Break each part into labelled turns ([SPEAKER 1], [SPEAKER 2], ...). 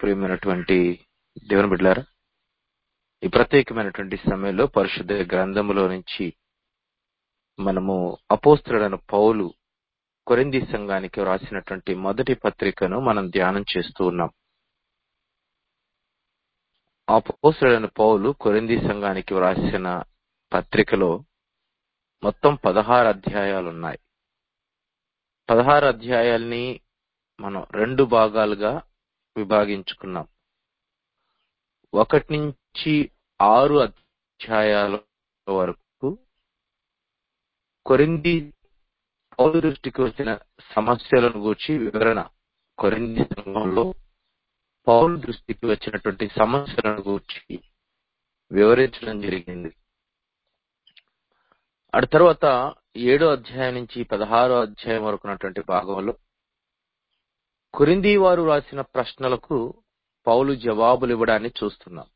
[SPEAKER 1] ప్రియమైనటువంటి దేవుని బిడ్డలారా, ఈ ప్రత్యేకమైనటువంటి సమయంలో పరిశుద్ధ గ్రంథములో నుంచి మనము అపోస్తలుడైన పౌలు కొరింథీ సంఘానికి రాసినటువంటి మొదటి పత్రికను మనం ధ్యానం చేస్తూ ఉన్నాం. అపోస్తలుడైన పౌలు కొరింథీ సంఘానికి రాసిన పత్రికలో మొత్తం 16 అధ్యాయాలు ఉన్నాయి. 16 అధ్యాయాల్ని మనం 2 భాగాలుగా విభాగించుకున్నాం. 1 నుంచి 6 అధ్యాయాల వరకు కొరింథీ పౌలు దృష్టికి వచ్చిన సమస్యలను గూర్చి వివరణ, కొరింథీ సంఘంలో పౌలు దృష్టికి వచ్చినటువంటి సమస్యలను గూర్చి వివరించడం జరిగింది. ఆ తర్వాత 7వ అధ్యాయం నుంచి 16వ అధ్యాయం వరకు ఉన్నటువంటి భాగంలో కొరింథీ వారు రాసిన ప్రశ్నలకు పౌలు జవాబులు ఇవ్వడాన్ని చూస్తున్నాం.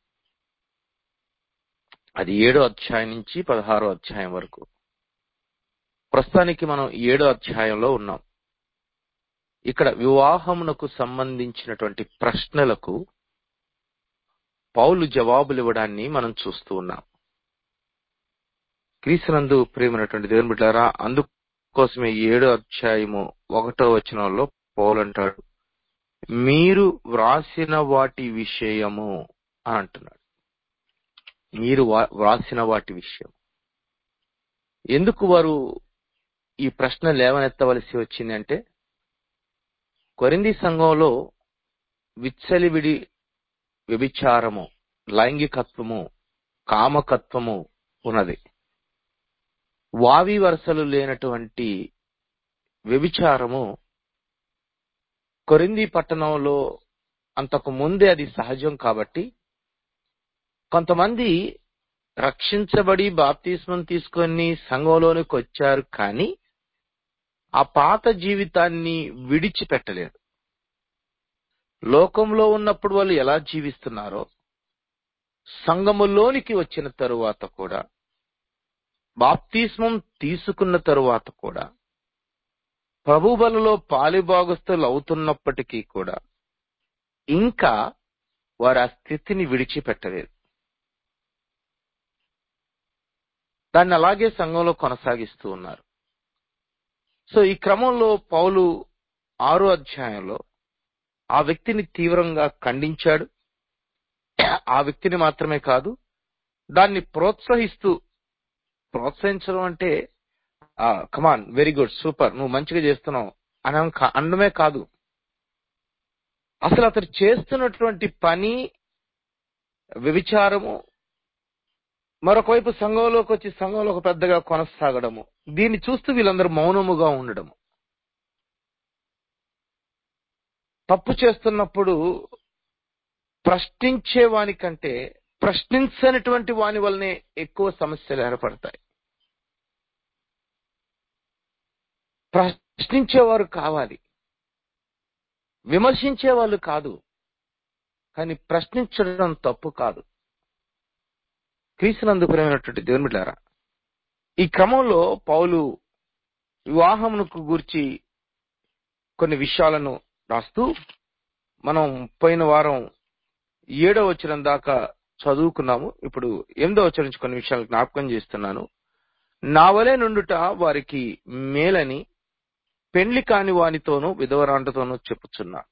[SPEAKER 1] అది 7వ అధ్యాయం నుంచి 16వ అధ్యాయం వరకు. ప్రస్తుతానికి మనం 7వ అధ్యాయంలో ఉన్నాం. ఇక్కడ వివాహమునకు సంబంధించినటువంటి ప్రశ్నలకు పౌలు జవాబులు ఇవ్వడాన్ని మనం చూస్తూ ఉన్నాం. క్రీస్తునందు ప్రియమైనటువంటి దేవుని బిడ్డలారా, అందుకోసమే 7వ అధ్యాయము 1వ వచనంలో పౌలు అంటాడు, మీరు వ్రాసిన వాటి విషయము అని అంటున్నాడు. మీరు వ్రాసిన వాటి విషయం. ఎందుకు వారు ఈ ప్రశ్న లేవనెత్తవలసి వచ్చింది అంటే, కొరింథీ సంఘంలో విచ్చలివిడి వ్యభిచారము, లైంగికత్వము, కామకత్వము ఉన్నది. వావి వరసలు లేనటువంటి వ్యభిచారము కొరింథీ పట్టణంలో అంతకు ముందే అది సహజం. కాబట్టి కొంతమంది రక్షించబడి బాప్తిస్మం తీసుకొని సంఘంలోనికి వచ్చారు, కానీ ఆ పాత జీవితాన్ని విడిచిపెట్టలేరు. లోకంలో ఉన్నప్పుడు వాళ్ళు ఎలా జీవిస్తున్నారో సంఘములోనికి వచ్చిన తరువాత కూడా, బాప్తిస్మం తీసుకున్న తరువాత కూడా, ప్రభు బలలో పాలిభాగస్తులు అవుతున్నప్పటికీ కూడా ఇంకా వారు ఆ స్థితిని విడిచిపెట్టలేరు. దాన్ని అలాగే సంఘంలో కొనసాగిస్తూ ఉన్నారు. సో ఈ క్రమంలో పౌలు 6వ అధ్యాయంలో ఆ వ్యక్తిని తీవ్రంగా ఖండించాడు. ఆ వ్యక్తిని మాత్రమే కాదు, దాన్ని ప్రోత్సహించడం అంటే కమాన్, వెరీ గుడ్, సూపర్, నువ్వు మంచిగా చేస్తున్నావు అనడమే కాదు, అసలు అతడు చేస్తున్నటువంటి పని వ్యభిచారము, మరొకవైపు సంఘంలోకి వచ్చి సంఘంలో ఒక పెద్దగా కొనసాగడము, దీన్ని చూస్తూ వీళ్ళందరూ మౌనముగా ఉండడము. తప్పు చేస్తున్నప్పుడు ప్రశ్నించే వాని కంటే ప్రశ్నించనటువంటి వాని వల్లనే ఎక్కువ సమస్యలు ఏర్పడతాయి. ప్రశ్నించేవారు కావాలి, విమర్శించే వాళ్ళు కాదు. కానీ ప్రశ్నించడం తప్పు కాదు. క్రీస్తునందు ప్రియమైనటువంటి దేవుని బిడ్డలారా, ఈ క్రమంలో పౌలు వివాహమునకు గూర్చి కొన్ని విషయాలను రాస్తూ, మనం పోయిన వారం 7వ వచనం దాకా చదువుకున్నాము. ఇప్పుడు 8వ వచనం నుంచి కొన్ని విషయాలు జ్ఞాపకం చేస్తున్నాను. నా వలె నుండుట వారికి మేలని పెండ్లి కాని వానితోనూ విధవరాండతోనూ చెప్పుచున్నా.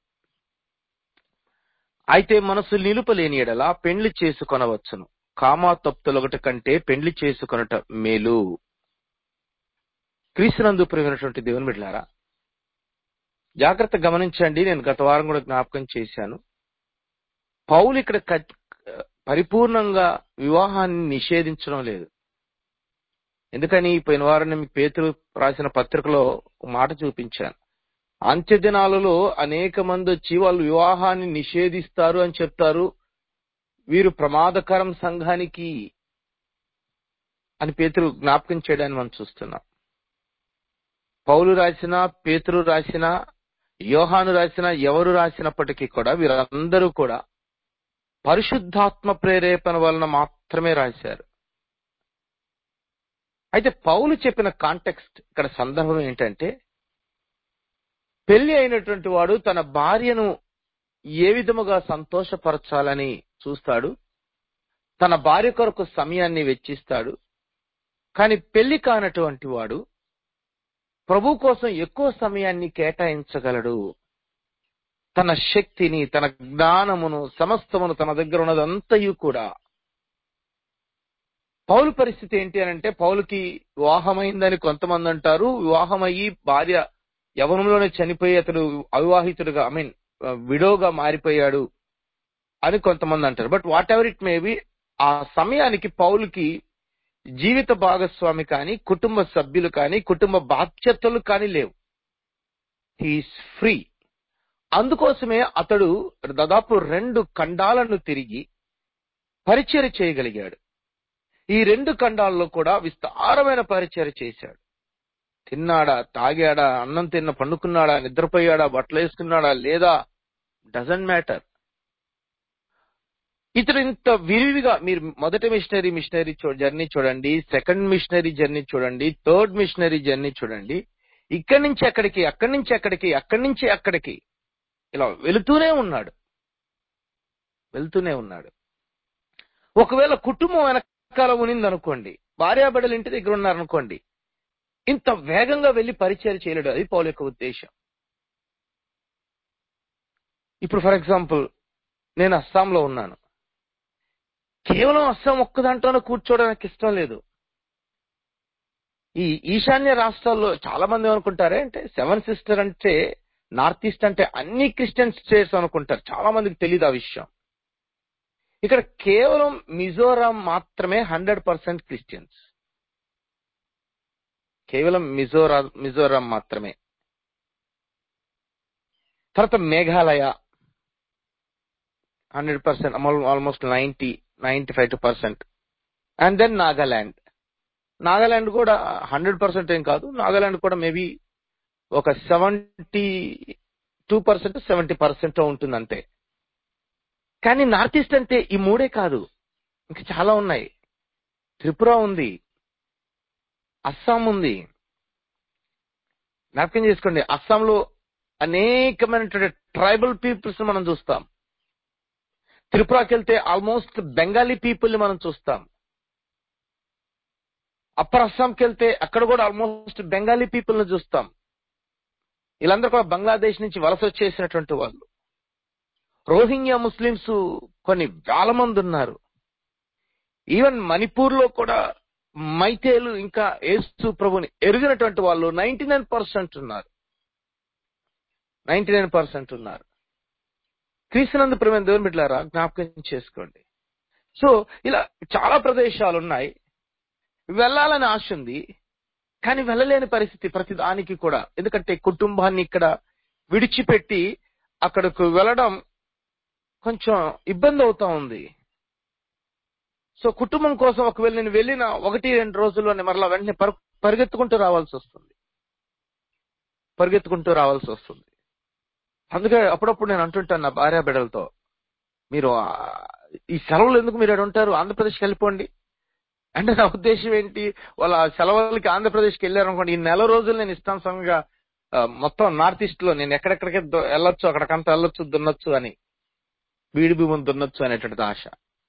[SPEAKER 1] అయితే మనసు నిలుపలేని ఎడల పెండ్లి చేసుకొనవచ్చును. కామాతప్తులొకటి కంటే పెండ్లి చేసుకొనుట మేలు. క్రీస్తునందు ప్రియమైనటువంటి దేవుని బిడ్డలారా, జాగ్రత్త గమనించండి. నేను గత వారం కూడా జ్ఞాపకం చేశాను. పౌలు ఇక్కడ పరిపూర్ణంగా వివాహాన్ని నిషేధించడం లేదు. ఎందుకని పోయిన వారం మీకు పేతురు రాసిన పత్రికలో మాట చూపించాను. అంత్య దినాలలో అనేక మంది వచ్చి వాళ్ళు వివాహాన్ని నిషేధిస్తారు అని చెప్తారు, వీరు ప్రమాదకరం సంఘానికి అని పేతురు జ్ఞాపకం చేయడాన్ని మనం చూస్తున్నాం. పౌలు రాసినా, పేతురు రాసినా, యోహాను రాసినా, ఎవరు రాసినప్పటికీ కూడా వీరందరూ కూడా పరిశుద్ధాత్మ ప్రేరేపణ వలన మాత్రమే రాశారు. అయితే పౌలు చెప్పిన కాంటెక్స్ట్, ఇక్కడ సందర్భం ఏంటంటే, పెళ్లి అయినటువంటి వాడు తన భార్యను ఏ విధముగా సంతోషపరచాలని చూస్తాడు. తన భార్య కొరకు సమయాన్ని వెచ్చిస్తాడు. కానీ పెళ్లి కానటువంటి వాడు ప్రభు కోసం ఎక్కువ సమయాన్ని కేటాయించగలడు. తన శక్తిని, తన జ్ఞానమును, సమస్తమును, తన దగ్గర ఉన్నదంతయు కూడా. పౌలు పరిస్థితి ఏంటి అని అంటే, పౌలుకి వివాహమైందని కొంతమంది అంటారు. వివాహమయ్యి భార్య యవనంలోనే చనిపోయి అతడు అవివాహితుడుగా విడోగా మారిపోయాడు అని కొంతమంది అంటారు. But whatever it may be, ఆ సమయానికి పౌలుకి జీవిత భాగస్వామి కానీ, కుటుంబ సభ్యులు కానీ, కుటుంబ బాధ్యతలు కానీ లేవు. He's free. అందుకోసమే అతడు దాదాపు 2 ఖండాలను తిరిగి పరిచర్య చేయగలిగాడు. ఈ 2 ఖండాల్లో కూడా విస్తారమైన పరిచర్య చేశాడు. తిన్నాడా, తాగాడా, అన్నం పండుకున్నాడా, నిద్రపోయాడా, బట్టలు వేసుకున్నాడా లేదా, డజంట్ మ్యాటర్. ఇతడు ఇంత విరివిగా, మీరు మొదటి మిషనరీ జర్నీ చూడండి, సెకండ్ మిషనరీ జర్నీ చూడండి, థర్డ్ మిషనరీ జర్నీ చూడండి. ఇక్కడి నుంచి అక్కడికి, అక్కడి నుంచి అక్కడికి, అక్కడి నుంచి అక్కడికి ఇలా వెళుతూనే ఉన్నాడు. ఒకవేళ కుటుంబం వెనకాల ఉనిందనుకోండి, భార్యాబిడ్డలు ఇంటి దగ్గర ఉన్నారనుకోండి, ఇంత వేగంగా వెళ్లి పరిచర్య చేయలేడు. అది పౌలు యొక్క ఉద్దేశం. ఇప్పుడు ఫర్ ఎగ్జాంపుల్, నేను అస్సాంలో ఉన్నాను. కేవలం అస్సాం ఒక్కదాంట్లోనే కూర్చోవడానికి ఇష్టం లేదు. ఈ ఈశాన్య రాష్ట్రాల్లో చాలా మంది ఏమనుకుంటారే అంటే, 7 సిస్టర్ అంటే నార్త్ ఈస్ట్ అంటే అన్ని క్రిస్టియన్ స్టేట్స్ అనుకుంటారు. చాలా మందికి తెలియదు ఆ విషయం. ఇక్కడ కేవలం మిజోరాం మాత్రమే 100% క్రిస్టియన్స్. కేవలం మిజోరాం మాత్రమే. తర్వాత Meghalaya 100%, almost 95%. And then Nagaland కూడా 100% ఏం కాదు. నాగాలాండ్ కూడా మేబీ ఒక 72%, 70% ఉంటుంది అంతే. కానీ నార్త్ ఈస్ట్ అంటే ఈ 3 కాదు, ఇంకా చాలా ఉన్నాయి. త్రిపుర ఉంది, అస్సాం ఉంది. జ్ఞాపకం చేసుకోండి, అస్సాంలో అనేకమైనటువంటి ట్రైబల్ పీపుల్స్ మనం చూస్తాం. త్రిపురకి వెళ్తే ఆల్మోస్ట్ బెంగాలీ పీపుల్ ని మనం చూస్తాం. అప్పర్ అస్సాంకి వెళ్తే అక్కడ కూడా ఆల్మోస్ట్ బెంగాలీ పీపుల్ ని చూస్తాం. వీళ్ళందరూ కూడా బంగ్లాదేశ్ నుంచి వలస వచ్చేసినటువంటి వాళ్ళు. రోహింగ్యా ముస్లిమ్స్ కొన్ని వేల మంది ఉన్నారు. ఈవెన్ మణిపూర్ లో కూడా మైతేలు, ఇంకా యేసు ప్రభుని ఎరిగినటువంటి వాళ్ళు 99% ఉన్నారు. క్రీస్తునందు ప్రియమైన దేవుని బిడ్డలారా, జ్ఞాపకం చేసుకోండి. సో ఇలా చాలా ప్రదేశాలు ఉన్నాయి. వెళ్ళాలని ఆశ ఉంది, కానీ వెళ్ళలేని పరిస్థితి ప్రతి దానికి కూడా. ఎందుకంటే కుటుంబాన్ని ఇక్కడ విడిచిపెట్టి అక్కడకు వెళ్ళడం కొంచెం ఇబ్బంది అవుతా ఉంది. సో కుటుంబం కోసం ఒకవేళ నేను వెళ్ళిన 1-2 రోజుల్లోనే మరలా వెంటనే పరిగెత్తుకుంటూ రావాల్సి వస్తుంది. అందుకే అప్పుడప్పుడు నేను అంటుంటాను నా భార్య బిడ్డలతో, మీరు ఈ సెలవులు ఎందుకు మీరు అక్కడ ఉంటారు, ఆంధ్రప్రదేశ్కి వెళ్ళిపోండి అంటే. నా ఉద్దేశం ఏంటి, వాళ్ళ సెలవులకి ఆంధ్రప్రదేశ్కి వెళ్ళారనుకోండి, ఈ నెల రోజులు నేను ఇష్టానుసారంగా మొత్తం నార్త్ ఈస్ట్ లో నేను ఎక్కడెక్కడికి వెళ్ళొచ్చు, అక్కడికంతా వెళ్ళొచ్చు, దున్నొచ్చు అని, బీడి భూమిని దున్నొచ్చు అనేటువంటి ఆశ.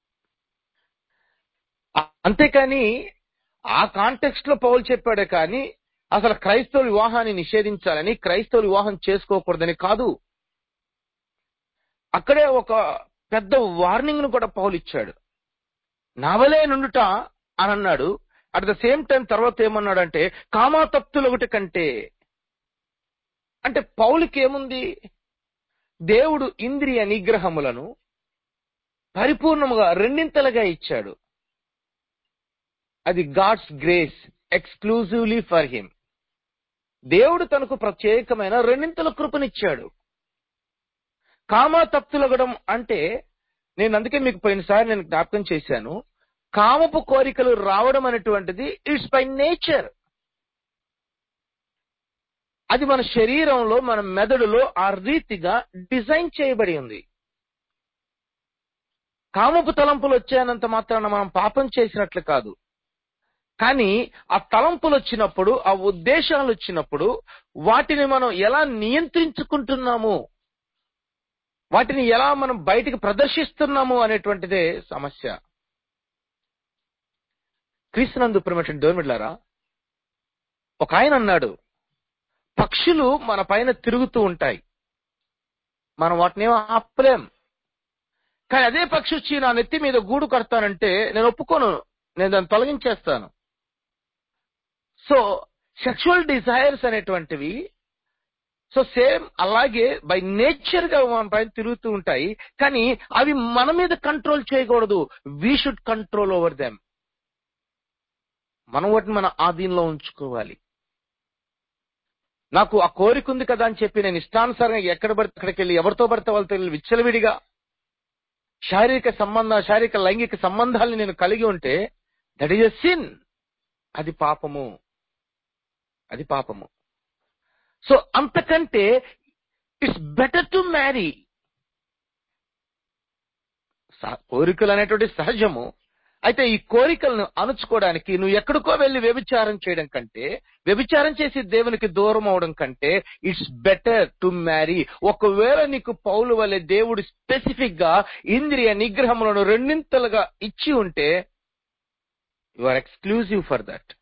[SPEAKER 1] అంతేకాని ఆ కాంటెక్స్ట్ లో పౌలు చెప్పాడే కానీ అసలు క్రైస్తవుల వివాహాన్ని నిషేధించాలని, క్రైస్తవుల వివాహం చేసుకోకూడదని కాదు. అక్కడే ఒక పెద్ద వార్నింగ్ ను కూడా పౌలు ఇచ్చాడు. నావలే నుండుట అని అన్నాడు. అట్ ద సేమ్ టైం తర్వాత ఏమన్నాడంటే, కామాతప్తులొకటి కంటే. అంటే పౌలుకి ఏముంది, దేవుడు ఇంద్రియ నిగ్రహములను పరిపూర్ణముగా 2 ఇచ్చాడు. అది God's grace exclusively for him. దేవుడు తనకు ప్రత్యేకమైన 2 కృపనిచ్చాడు. కామాతప్తులగడం అంటే, నేను అందుకే మీకు పోయినసారి నేను జ్ఞాపకం చేశాను, కామపు కోరికలు రావడం అనేటువంటిది ఇట్స్ బై నేచర్. అది మన శరీరంలో, మన మెదడులో ఆ రీతిగా డిజైన్ చేయబడి ఉంది. కామపు తలంపులు వచ్చాయనంత మాత్రాన మనం పాపం చేసినట్లు కాదు. కానీ ఆ తలంపులు వచ్చినప్పుడు, ఆ ఉద్దేశాలు వచ్చినప్పుడు వాటిని మనం ఎలా నియంత్రించుకుంటున్నాము, వాటిని ఎలా మనం బయటికి ప్రదర్శిస్తున్నాము అనేటువంటిదే సమస్య. క్రీస్తునందు ప్రియమైనటువంటి దేవుని బిడ్డలారా, ఒక ఆయన అన్నాడు, పక్షులు మన పైన తిరుగుతూ ఉంటాయి, మనం వాటిని ఏమో ఆపలేం. కానీ అదే పక్షి వచ్చి నా నెత్తి మీద గూడు కడతానంటే నేను ఒప్పుకోను, నేను దాన్ని తొలగించేస్తాను. సో సెక్షువల్ డిజైర్స్ అనేటువంటివి సో సేమ్ అలాగే బై నేచర్ గా మన పైన తిరుగుతూ ఉంటాయి, కానీ అవి మన మీద కంట్రోల్ చేయకూడదు. We should control over them. మనం వాటిని మన ఆధీనంలో ఉంచుకోవాలి. నాకు ఆ కోరిక ఉంది కదా అని చెప్పి నేను ఇష్టానుసారంగా ఎక్కడ పడితే అక్కడికి వెళ్ళి ఎవరితో పడితే వాళ్ళతో వెళ్ళి విచ్చలవిడిగా శారీరక లైంగిక సంబంధాలను నేను కలిగి ఉంటే దట్ ఈజ్ ఎ సిన్. అది పాపము, అది పాపము. సో అంతకంటే ఇట్స్ బెటర్ టు మ్యారీ. కోరికలు అనేటువంటి సహజము. అయితే ఈ కోరికలను అణుచుకోవడానికి నువ్వు ఎక్కడికో వెళ్లి వ్యభిచారం చేయడం కంటే, వ్యభిచారం చేసి దేవునికి దూరం అవడం కంటే ఇట్స్ బెటర్ టు మ్యారీ. ఒకవేళ నీకు పౌలు వలె దేవుడు స్పెసిఫిక్ గా ఇంద్రియ నిగ్రహములను రెండింతలుగా ఇచ్చి ఉంటే you are exclusive for that.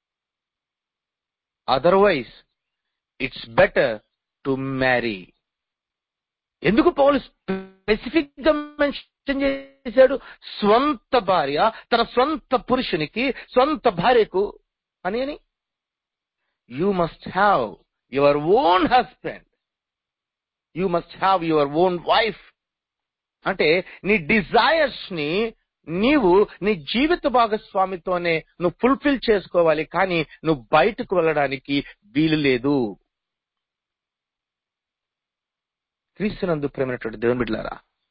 [SPEAKER 1] Otherwise it's better to marry. ఎందుకు పౌలు స్పెసిఫిక్ గా మెన్షన్ చేశాడు? స్వంత భార్య తన స్వంత పురుషునికి, స్వంత భార్యకు అని. You must have your own husband, you must have your own wife. అంటే నీ డిజైర్స్ ని నీవు నీ జీవిత భాగస్వామితోనే నువ్వు ఫుల్ఫిల్ చేసుకోవాలి, కానీ నువ్వు బయటకు వెళ్ళడానికి వీలు లేదు. క్రీస్తునందు ప్రేమైనటువంటి దేవుని బిడ్డలారా,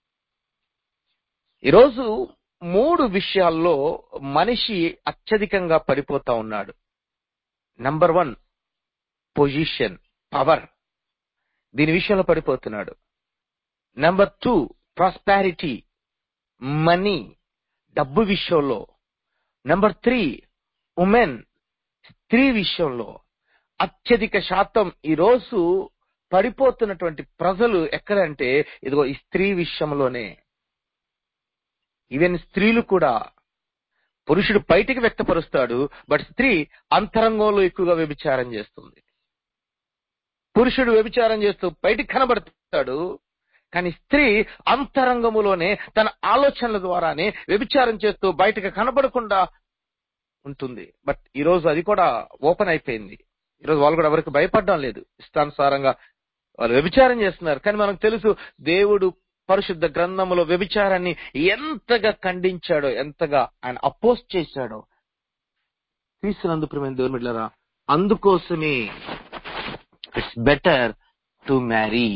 [SPEAKER 1] ఈరోజు 3 విషయాల్లో మనిషి అత్యధికంగా పడిపోతా ఉన్నాడు. నంబర్ 1 పొజిషన్, పవర్, దీని విషయంలో పడిపోతున్నాడు. నంబర్ 2 ప్రాస్పారిటీ, మనీ, డబ్బు విషయంలో. నంబర్ 3 ఉమెన్, స్త్రీ విషయంలో. అత్యధిక శాతం ఈరోజు పడిపోతున్నటువంటి ప్రజలు ఎక్కడంటే ఇదిగో ఈ స్త్రీ విషయంలోనే. ఈవెన్ స్త్రీలు కూడా, పురుషుడు బయటికి వ్యక్తపరుస్తాడు, బట్ స్త్రీ అంతరంగంలో ఎక్కువగా వ్యభిచారం చేస్తుంది. పురుషుడు వ్యభిచారం చేస్తూ బయటికి కనబడతాడు, కానీ స్త్రీ అంతరంగములోనే తన ఆలోచనల ద్వారానే వ్యభిచారం చేస్తూ బయటకు కనబడకుండా ఉంటుంది. బట్ ఈరోజు అది కూడా ఓపెన్ అయిపోయింది. ఈరోజు వాళ్ళు కూడా ఎవరికి భయపడడం లేదు, ఇష్టానుసారంగా వాళ్ళు వ్యభిచారం చేస్తున్నారు. కానీ మనకు తెలుసు దేవుడు పరిశుద్ధ గ్రంథములో వ్యభిచారాన్ని ఎంతగా ఖండించాడో, ఎంతగా ఆయన అపోజ్ చేశాడో. క్రీస్తునందు ప్రియమైన దేవుని బిడ్డలారా, అందుకోసమే ఇట్స్ బెటర్ టు మ్యారీ.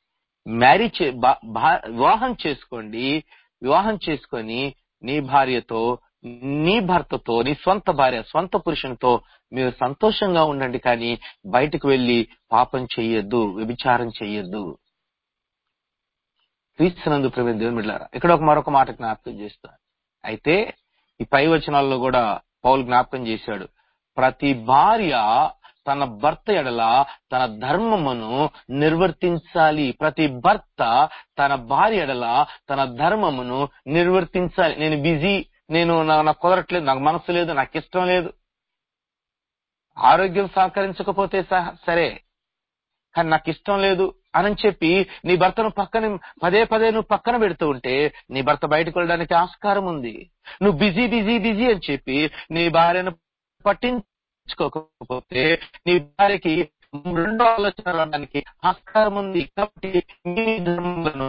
[SPEAKER 1] వివాహం చేసుకోండి. వివాహం చేసుకొని నీ భార్యతో, నీ భర్తతో, నీ స్వంత భార్య, స్వంత పురుషునితో మీరు సంతోషంగా ఉండండి, కానీ బయటకు వెళ్లి పాపం చెయ్యొద్దు, వ్యభిచారం చెయ్యొద్దు. క్రీస్తునందు ప్రియమైన దేవుని బిడ్డలారా, ఇక్కడ మరొక మాట జ్ఞాపకం చేస్తాను. అయితే ఈ పై వచనాల్లో కూడా పౌలు జ్ఞాపకం చేశాడు, ప్రతి భార్య తన భర్త ఎడల తన ధర్మమును నిర్వర్తించాలి. ప్రతి భర్త తన భార్య ఎడల తన ధర్మమును నిర్వర్తించాలి. నేను బిజీ, నాకు కుదరట్లేదు, నాకు మనసు లేదు, నాకు ఇష్టం లేదు, ఆరోగ్యం సహకరించకపోతే సరే, కానీ నాకు ఇష్టం లేదు అని చెప్పి నీ భర్తను పదే నువ్వు పక్కన పెడుతూ ఉంటే నీ భర్త బయటకు వెళ్ళడానికి ఆస్కారం ఉంది. నువ్వు బిజీ అని చెప్పి నీ భార్యను పట్టించుకోకపోతే నీ భార్యకి రెండో ఆలోచన రావడానికి ఆస్కారం ఉంది. కాబట్టి నీ ధర్మములను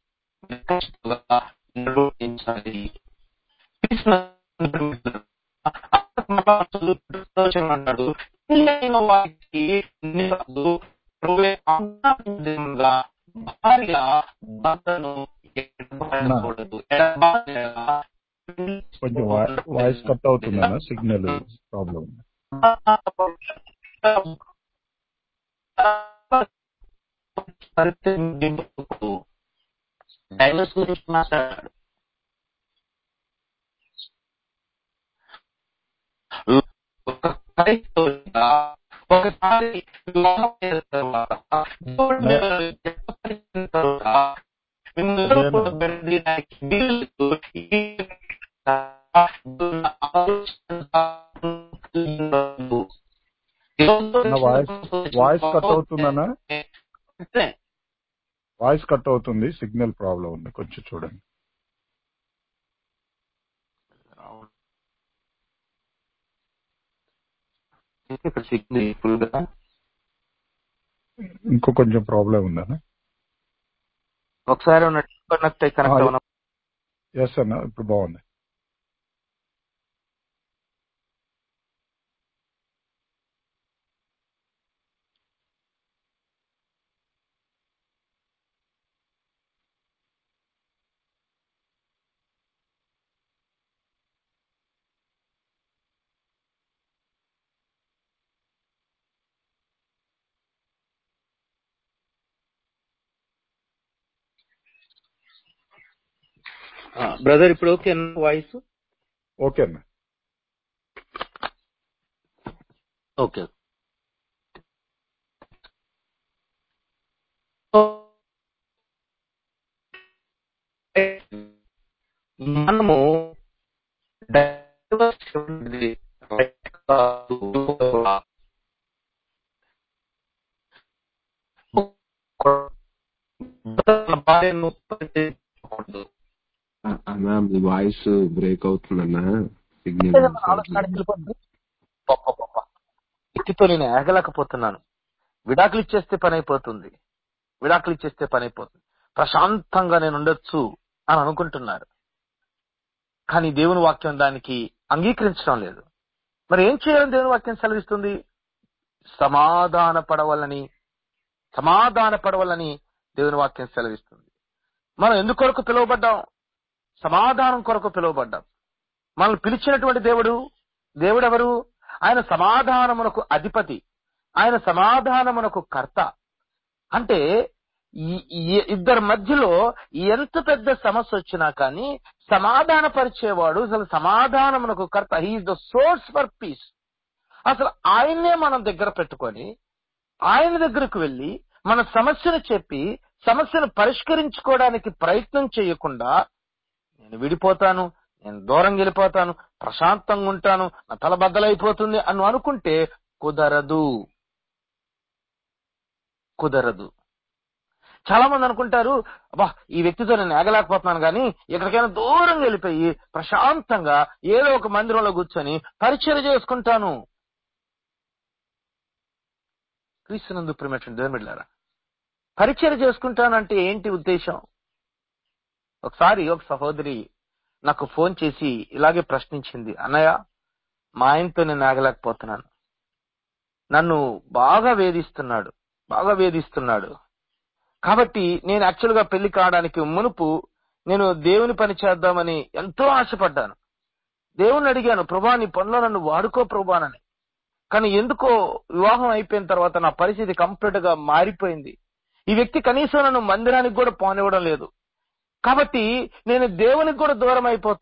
[SPEAKER 1] నిర్వర్తించాలి. అన్నాడు, వారికి భార్య భర్తను ఎడబాయకూడదు.
[SPEAKER 2] కొంచెం వాయిస్ కట్ అవుతుందన్న, సిగ్నల్ ప్రాబ్లం.
[SPEAKER 1] డైవర్స్ గురించి మాట్లాడాడు. ఒకసారి
[SPEAKER 2] వాయిస్ కట్ అవుతుందన్నా, వాయిస్ కట్ అవుతుంది, సిగ్నల్ ప్రాబ్లం ఉంది, కొంచెం చూడండి.
[SPEAKER 1] సిగ్నల్ ఫుల్ గా
[SPEAKER 2] ఇంకో కొంచెం ప్రాబ్లం ఉందన్నా.
[SPEAKER 1] ఒకసారి కనెక్ట్ అవునా?
[SPEAKER 2] ఎస్ అన్న, ఇప్పుడు బాగుంది.
[SPEAKER 1] బ్రదర్ ఇప్పుడు ఓకే వాయిస్?
[SPEAKER 2] ఓకే అన్న.
[SPEAKER 1] ఓకే. మనము
[SPEAKER 3] అన్నా మీ వాయిస్ బ్రేక్ అవుతుందన్నా, సిగ్నల్
[SPEAKER 1] వ్యక్తితో నేను ఏగలేకపోతున్నాను. విడాకులు ఇచ్చేస్తే పని అయిపోతుంది, ప్రశాంతంగా నేను ఉండొచ్చు అని అనుకుంటున్నారు. కానీ దేవుని వాక్యం దానికి అంగీకరించడం లేదు. మరి ఏం చేయాలని దేవుని వాక్యం సెలవిస్తుంది? సమాధాన పడవలని దేవుని వాక్యం సెలవిస్తుంది. మనం ఎందుకొరకు పిలువబడ్డాం? సమాధానం కొరకు పిలువబడ్డాం. మనల్ని పిలిచినటువంటి దేవుడెవరు? ఆయన సమాధానమునకు అధిపతి, ఆయన సమాధానమునకు కర్త. అంటే ఇద్దరి మధ్యలో ఎంత పెద్ద సమస్య వచ్చినా కానీ సమాధాన పరిచేవాడు, అసలు సమాధానమునకు కర్త. He's the source for peace. అసలు ఆయన్నే మనం దగ్గర పెట్టుకొని ఆయన దగ్గరకు వెళ్ళి మన సమస్యను చెప్పి సమస్యను పరిష్కరించుకోవడానికి ప్రయత్నం చేయకుండా నేను విడిపోతాను, నేను దూరం వెళ్ళిపోతాను, ప్రశాంతంగా ఉంటాను, నా తల బద్దలైపోతుంది అని అనుకుంటే కుదరదు. చాలా మంది అనుకుంటారు, అబ్బా ఈ వ్యక్తితో నేను ఏగలేకపోతున్నాను కానీ ఎక్కడికైనా దూరం వెళ్ళిపోయి ప్రశాంతంగా ఏదో ఒక మందిరంలో కూర్చొని పరిచర్య చేసుకుంటాను. క్రీస్తునందు ప్రియమైనటువంటి దేవుని బిడ్డలారా, పరిచర్య చేసుకుంటానంటే ఏంటి ఉద్దేశం? ఒకసారి ఒక సహోదరి నాకు ఫోన్ చేసి ఇలాగే ప్రశ్నించింది, అన్నయ్య మా ఆయనతో నేను ఆగలేకపోతున్నాను, నన్ను బాగా వేధిస్తున్నాడు. కాబట్టి నేను యాక్చువల్ గా పెళ్లి కావడానికి మునుపు నేను దేవుని పని చేద్దామని ఎంతో ఆశపడ్డాను. దేవుని అడిగాను, ప్రభా నీ పనిలో నన్ను వాడుకో ప్రభానని. కానీ ఎందుకో వివాహం అయిపోయిన తర్వాత నా పరిస్థితి కంప్లీట్ గా మారిపోయింది. ఈ వ్యక్తి కనీసం నన్ను మందిరానికి కూడా పోనివ్వడం లేదు. కాబట్టి నేను దేవునికి కూడా దూరం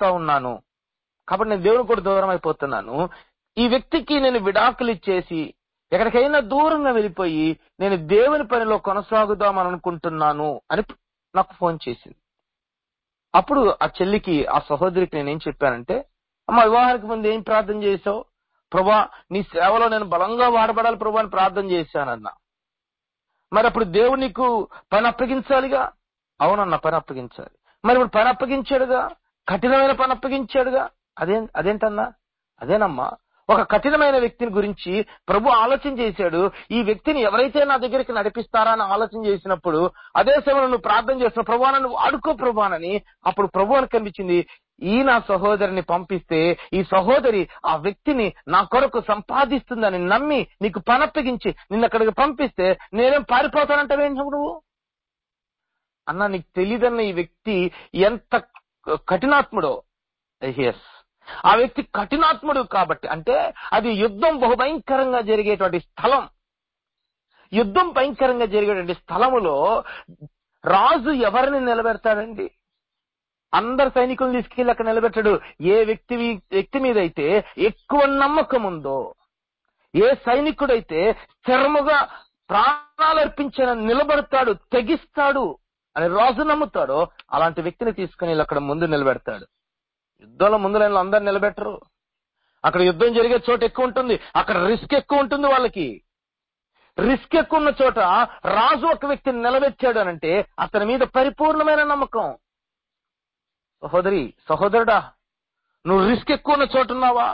[SPEAKER 1] అయిపోతున్నాను. ఈ వ్యక్తికి నేను విడాకులు ఇచ్చేసి ఎక్కడికైనా దూరంగా వెళ్ళిపోయి నేను దేవుని పనిలో కొనసాగుదామని అనుకుంటున్నాను అని నాకు ఫోన్ చేసింది. అప్పుడు ఆ చెల్లికి, ఆ సహోదరికి నేనేం చెప్పానంటే, అమ్మ వివాహానికి ముందు ఏం ప్రార్థన చేశావు? ప్రభా నీ సేవలో నేను బలంగా వాడబడాలి ప్రభా అని ప్రార్థన చేశానన్నా. మరి అప్పుడు దేవుడు నీకు పని అప్పగించాలిగా? అవునన్నా, పని అప్పగించాలి. మరి ఇప్పుడు పని అప్పగించాడుగా, కఠినమైన పని అప్పగించాడుగా. అదేంటన్నా? అదేనమ్మా, ఒక కఠినమైన వ్యక్తిని గురించి ప్రభు ఆలోచన చేశాడు. ఈ వ్యక్తిని ఎవరైతే నా దగ్గరికి నడిపిస్తారా అని ఆలోచన చేసినప్పుడు అదే సమయంలో నువ్వు ప్రార్థన చేసిన ప్రభా నన్ను వాడుకో ప్రభానని అప్పుడు ప్రభు అని కనిపించింది. ఈ నా సహోదరిని పంపిస్తే ఈ సహోదరి ఆ వ్యక్తిని నా కొరకు సంపాదిస్తుందని నమ్మి నీకు పనప్పగించి నిన్ను అక్కడికి పంపిస్తే నేనేం పారిపోతానంటావేంటి నువ్వు? అన్నా నీకు తెలీదన్న ఈ వ్యక్తి ఎంత కఠినాత్ముడో. ఎస్, ఆ వ్యక్తి కఠినాత్ముడు. కాబట్టి అంటే అది యుద్ధం బహుభయంకరంగా జరిగేటువంటి స్థలం. యుద్ధం భయంకరంగా జరిగేటువంటి స్థలములో రాజు ఎవరిని నిలబెడతాడండి? అందరు సైనికులను తీసుకెళ్ళి అక్కడ నిలబెట్టాడు. ఏ వ్యక్తి మీద అయితే ఎక్కువ నమ్మకం ఉందో, ఏ సైనికుడైతే స్థిరముగా ప్రాణాలు అర్పించిన నిలబడతాడు, తెగిస్తాడు. అని రాజు నమ్ముతాడో అలాంటి వ్యక్తిని తీసుకుని అక్కడ ముందు నిలబెడతాడు. యుద్ధంలో ముందు లైన్లో అందరు నిలబెట్టరు. అక్కడ యుద్ధం జరిగే చోట ఎక్కువ ఉంటుంది, అక్కడ రిస్క్ ఎక్కువ ఉంటుంది. వాళ్ళకి రిస్క్ ఎక్కువ ఉన్న చోట రాజు ఒక వ్యక్తిని నిలబెట్టాడు అనంటే అతని మీద పరిపూర్ణమైన నమ్మకం. సహోదరి సహోదరుడా, నువ్వు రిస్క్ ఎక్కువ ఉన్న చోట ఉన్నావా?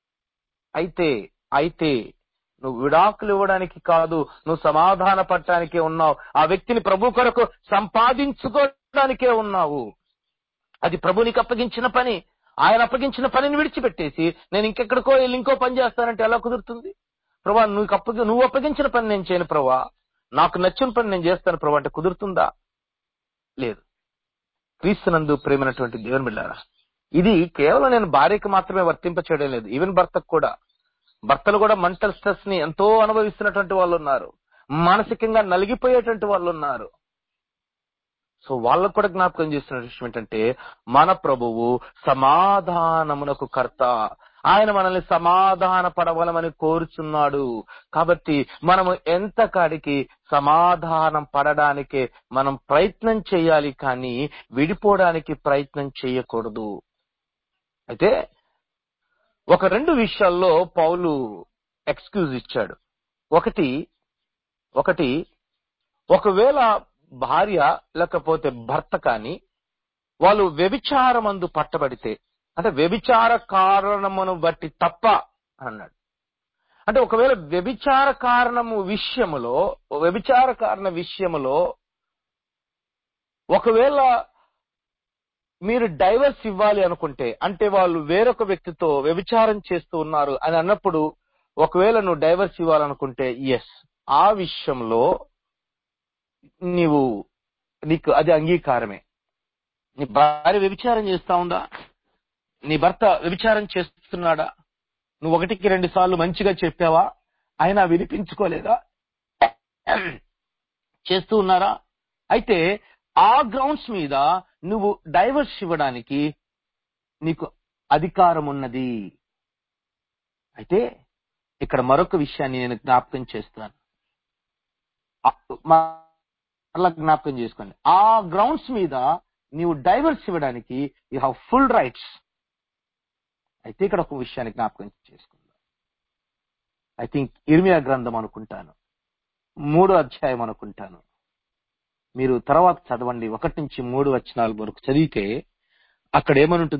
[SPEAKER 1] అయితే నువ్వు విడాకులు ఇవ్వడానికి కాదు, నువ్వు సమాధాన పడటానికే ఉన్నావు. ఆ వ్యక్తిని ప్రభు కొరకు సంపాదించుకోవడానికే ఉన్నావు. అది ప్రభు నీకు అప్పగించిన పని. ఆయన అప్పగించిన పనిని విడిచిపెట్టేసి నేను ఇంకెక్కడికో వెళ్ళి ఇంకో పని చేస్తానంటే ఎలా కుదురుతుంది? ప్రభా, నువ్వు అప్పగించిన పని నేను చేయను ప్రభా, నాకు నచ్చిన పని నేను చేస్తాను ప్రభా అంటే కుదురుతుందా? లేదు. క్రీస్తునందు ప్రేమైనటువంటి దేవుని బిడ్డలారా, ఇది కేవలం నేను భార్యకు మాత్రమే వర్తింప చేయడం లేదు, ఈవెన్ భర్తకు కూడా. భర్తలు కూడా మెంటల్ స్ట్రెస్ ని ఎంతో అనుభవిస్తున్నటువంటి వాళ్ళు ఉన్నారు, మానసికంగా నలిగిపోయేటువంటి వాళ్ళు ఉన్నారు. సో వాళ్ళకు కూడా జ్ఞాపకం చేస్తున్న విషయం ఏంటంటే, మన ప్రభువు సమాధానమునకు కర్త. ఆయన మనల్ని సమాధాన పడవలమని కోరుచున్నాడు. కాబట్టి మనము ఎంత కాడికి సమాధానం పడడానికే మనం ప్రయత్నం చేయాలి, కానీ విడిపోవడానికి ప్రయత్నం చేయకూడదు. అయితే ఒక 2 విషయాల్లో పౌలు ఎక్స్క్యూజ్ ఇచ్చాడు. ఒకటి ఒకవేళ భార్య లేకపోతే భర్త కానీ వాళ్ళు వ్యభిచారమందు పట్టబడితే, అంటే వ్యభిచార కారణమును బట్టి తప్ప అన్నాడు. అంటే ఒకవేళ వ్యభిచార కారణ విషయములో ఒకవేళ మీరు డైవర్స్ ఇవ్వాలి అనుకుంటే, అంటే వాళ్ళు వేరొక వ్యక్తితో వ్యభిచారం చేస్తూ ఉన్నారు అని అన్నప్పుడు ఒకవేళ నువ్వు డైవర్స్ ఇవ్వాలనుకుంటే ఎస్, ఆ విషయంలో నీకు అది అంగీకారమే. నీ భార్య వ్యభిచారం చేస్తా ఉందా? నీ భర్త వ్యభిచారం చేస్తున్నాడా? నువ్వు 1కి 2 సార్లు మంచిగా చెప్పావా? అయినా వినిపించుకోలేదా? చేస్తూ ఉన్నారా? అయితే ఆ గ్రౌండ్స్ మీద నువ్వు డైవర్స్ ఇవ్వడానికి నీకు అధికారం ఉన్నది. అయితే ఇక్కడ మరొక విషయాన్ని నేను జ్ఞాపకం చేస్తాను, అలా జ్ఞాపకం చేసుకోండి. ఆ గ్రౌండ్స్ మీద నీవు డైవర్స్ ఇవ్వడానికి యూ హ్యావ్ ఫుల్ రైట్స్. అయితే ఇక్కడ ఒక విషయాన్ని జ్ఞాపకం చేసుకుందాం. ఐ థింక్ ఇర్మియా గ్రంథం అనుకుంటాను, 3వ అధ్యాయం అనుకుంటాను. మీరు తర్వాత చదవండి, 1 నుంచి 3 వచనాల వరకు చదివితే అక్కడ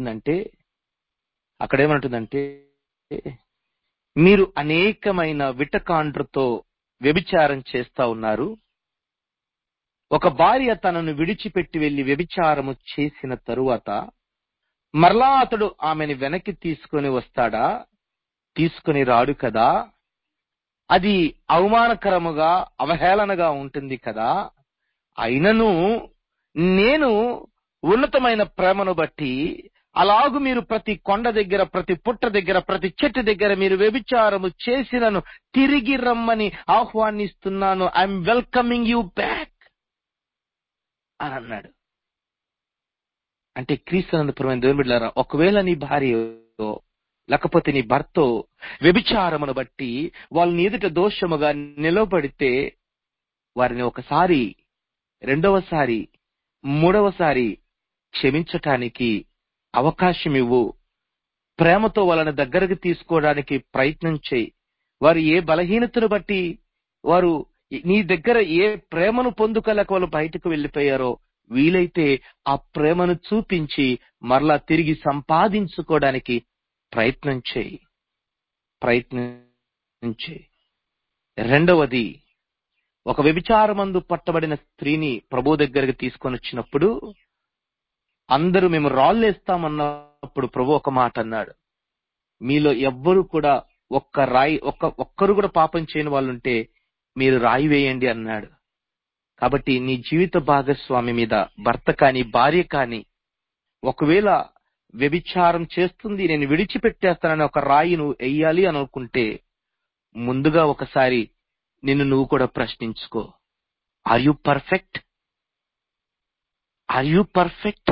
[SPEAKER 1] ఏమనుంటుందంటే మీరు అనేకమైన విటకాండ్రతో వ్యభిచారం చేస్తా ఉన్నారు. ఒక భార్య తనను విడిచిపెట్టి వెళ్లి వ్యభిచారము చేసిన తరువాత మరలా అతడు ఆమెను వెనక్కి తీసుకొని వస్తాడా? తీసుకొని రాడు కదా. అది అవమానకరముగా అవహేళనగా ఉంటుంది కదా. అయినను నేను ఉన్నతమైన ప్రేమను బట్టి అలాగు మీరు ప్రతి కొండ దగ్గర, ప్రతి పుట్ట దగ్గర, ప్రతి చెట్టు దగ్గర మీరు వ్యభిచారము చేసినను తిరిగి రమ్మని ఆహ్వానిస్తున్నాను. ఐఎమ్ వెల్కమింగ్ యూ బ్యాక్ అని అన్నాడు. అంటే క్రీస్తునందు ప్రియమైన దేవుని బిడ్డలారా, ఒకవేళ నీ భార్యో లేకపోతే నీ భర్తో వ్యభిచారమును బట్టి వాళ్ళని ఎదుట దోషముగా నిలబడితే వారిని ఒకసారి, 2వసారి, 3వసారి క్షమించటానికి అవకాశం ఇవ్వు. ప్రేమతో వాళ్ళని దగ్గరకు తీసుకోవడానికి ప్రయత్నం చేయి. వారు ఏ బలహీనతను బట్టి వారు నీ దగ్గర ఏ ప్రేమను పొందుకోలేక వాళ్ళు బయటకు వెళ్ళిపోయారో వీలైతే ఆ ప్రేమను చూపించి మరలా తిరిగి సంపాదించుకోవడానికి ప్రయత్నం చేయి. 2వది, ఒక వ్యభిచారమందు పట్టబడిన స్త్రీని ప్రభు దగ్గరికి తీసుకొని వచ్చినప్పుడు అందరూ మేము రాళ్ళేస్తామన్నప్పుడు ప్రభు ఒక మాట అన్నాడు, మీలో ఎవ్వరు కూడా ఒక్కరు కూడా పాపం చేయని వాళ్ళుంటే మీరు రాయి వేయండి అన్నాడు. కాబట్టి నీ జీవిత భాగస్వామి మీద భర్త కాని భార్య కాని ఒకవేళ వ్యభిచారం చేస్తుంది, నేను విడిచిపెట్టేస్తానని ఒక రాయి నువ్వు వెయ్యాలి అని అనుకుంటే ముందుగా ఒకసారి నిన్ను నువ్వు కూడా ప్రశ్నించుకో. Are you perfect? Are you perfect?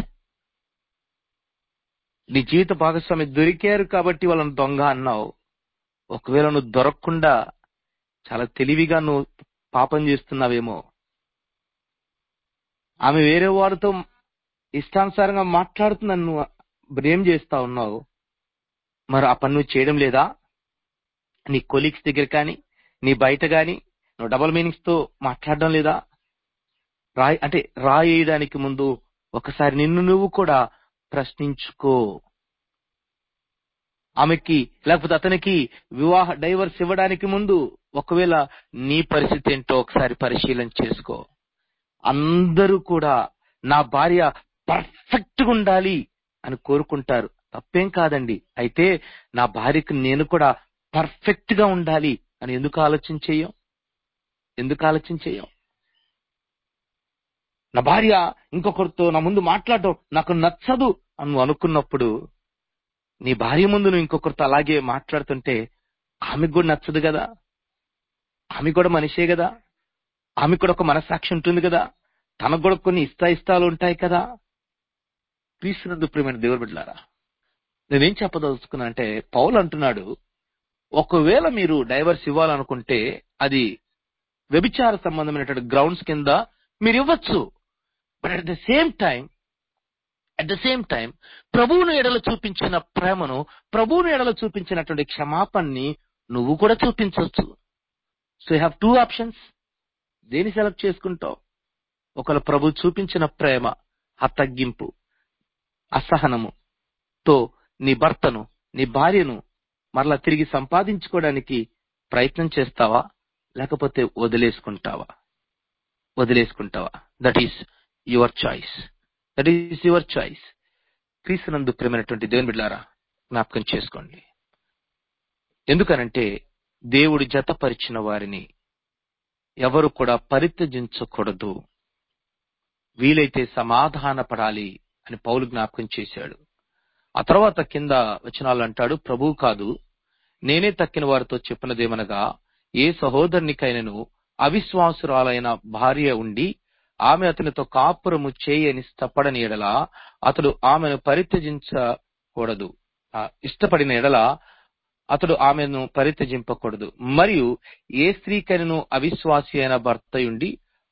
[SPEAKER 1] నీ జీవిత భాగస్వామి దొరికారు కాబట్టి వాళ్ళని దొంగ అన్నావు. ఒకవేళ నువ్వు దొరకకుండా చాలా తెలివిగా నువ్వు పాపం చేస్తున్నావేమో. ఆమె వేరే వారితో ఇష్టానుసారంగా మాట్లాడుతున్నా నువ్వు బ్లేమ్ చేస్తా ఉన్నావు. మరి ఆ పని నువ్వు చేయడం లేదా? నీ కొలీగ్స్ దగ్గర కానీ నీ బయట కానీ నువ్వు డబుల్ మీనింగ్స్ తో మాట్లాడడం లేదా? రాయడానికి ముందు ఒకసారి నిన్ను నువ్వు కూడా ప్రశ్నించుకో. ఆమెకి లేకపోతే అతనికి డైవర్స్ ఇవ్వడానికి ముందు ఒకవేళ నీ పరిస్థితి ఏంటో ఒకసారి పరిశీలన చేసుకో. అందరూ కూడా నా భార్య పర్ఫెక్ట్ గా ఉండాలి అని కోరుకుంటారు, తప్పేం కాదండి. అయితే నా భార్యకు నేను కూడా పర్ఫెక్ట్ గా ఉండాలి అని ఎందుకు ఆలోచన చేయం? నా భార్య ఇంకొకరితో నా ముందు మాట్లాడటం నాకు నచ్చదు అని నువ్వు అనుకున్నప్పుడు, నీ భార్య ముందు నువ్వు ఇంకొకరితో అలాగే మాట్లాడుతుంటే ఆమెకు కూడా నచ్చదు కదా. ఆమె కూడా మనిషే కదా. ఆమెకు కూడా ఒక మనస్సాక్షి ఉంటుంది కదా. తనకు కూడా కొన్ని ఇష్టాలు ఉంటాయి కదా. క్రీస్తునందు ప్రియమైన దేవుని బిడ్డలారా, నేనేం చెప్పదలుచుకున్నా అంటే, పౌలు అంటున్నాడు, ఒకవేళ మీరు డైవర్స్ ఇవ్వాలనుకుంటే అది వ్యభిచార సంబంధమైనటువంటి గ్రౌండ్స్ కింద మీరు ఇవ్వచ్చు. But at the same time ప్రభువును ఎడల చూపించిన ప్రేమను, ప్రభువును ఎడల చూపించినటువంటి క్షమాపణని నువ్వు కూడా చూపించవచ్చు. So you have 2 options. దేని సెలెక్ట్ చేసుకుంటావు? ఒకవేళ ప్రభు చూపించిన ప్రేమ, ఆ తగ్గింపు, అసహనము తో నీ భర్తను, నీ భార్యను మరలా తిరిగి సంపాదించుకోవడానికి ప్రయత్నం చేస్తావా, లేకపోతే వదిలేసుకుంటావా? That is your choice. క్రీస్తునందు ప్రియమైనటువంటి దేవుని బిడ్డలారా, జ్ఞాపకం చేసుకోండి. ఎందుకనంటే దేవుడు జతపరిచిన వారిని ఎవరు కూడా పరిత్యజించకూడదు, వీలైతే సమాధాన పడాలి అని పౌలు జ్ఞాపకం చేశాడు. ఆ తర్వాత కింద వచనాలు అంటాడు, ప్రభువు కాదు నేనే తక్కిన వారితో చెప్పినదేమనగా, ఏ సహోదరునికైనను అవిశ్వాసురాలైన భార్య ఉండి ఆమె అతనితో కాపురము చేయని ఇష్టపడని ఎడల అతడు ఆమెను పరిత్యజించకూడదు. ఇష్టపడిన ఎడల అతడు ఆమెను పరిత్యజింపకూడదు. మరియు ఏ స్త్రీకైనను అవిశ్వాసి అయిన భర్త ఉండి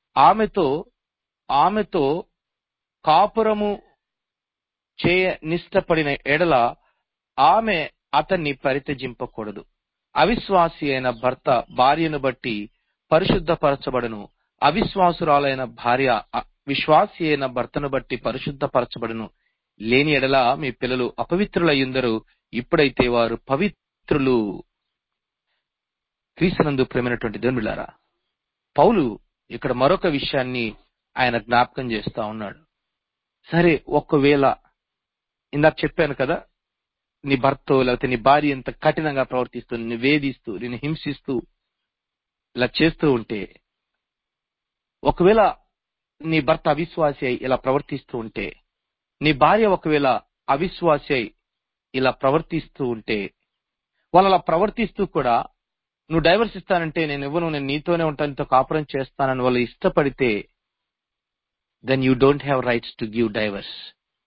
[SPEAKER 1] ఆమెతో కాపురము చేయనిష్టపడిన ఎడల ఆమె అతన్ని పరిత్యజింపకూడదు. అవిశ్వాసి అయిన భర్త భార్యను బట్టి పరిశుద్ధపరచబడును, అవిశ్వాసురాలైన భార్య విశ్వాసి అయిన భర్తను బట్టి పరిశుద్ధపరచబడును. లేని ఎడల మీ పిల్లలు అపవిత్రులయ్యుందరు, ఇప్పుడైతే వారు పవిత్రులు. క్రీస్తునందు ప్రియమైనటువంటి దేవుని బిడ్డలారా, పౌలు ఇక్కడ మరొక విషయాన్ని ఆయన జ్ఞాపకం చేస్తా ఉన్నాడు. సరే, ఒకవేళ ఇందాక చెప్పాను కదా, నీ భర్త లేకపోతే నీ భార్య ఎంత కఠినంగా ప్రవర్తిస్తూ, నిన్ను వేధిస్తూ, నిన్ను హింసిస్తూ ఇలా చేస్తూ ఉంటే, ఒకవేళ నీ భర్త అవిశ్వాసి అయి ఇలా ప్రవర్తిస్తూ ఉంటే, నీ భార్య ఒకవేళ అవిశ్వాసి అయి ఇలా ప్రవర్తిస్తూ ఉంటే, వాళ్ళు అలా ప్రవర్తిస్తూ కూడా నువ్వు డైవర్స్ ఇస్తానంటే నేను ఇవ్వను, నేను నీతోనే ఉంటాను, నీతో కాపురం చేస్తానని వాళ్ళు ఇష్టపడితే, then you don't have rights to give divorce.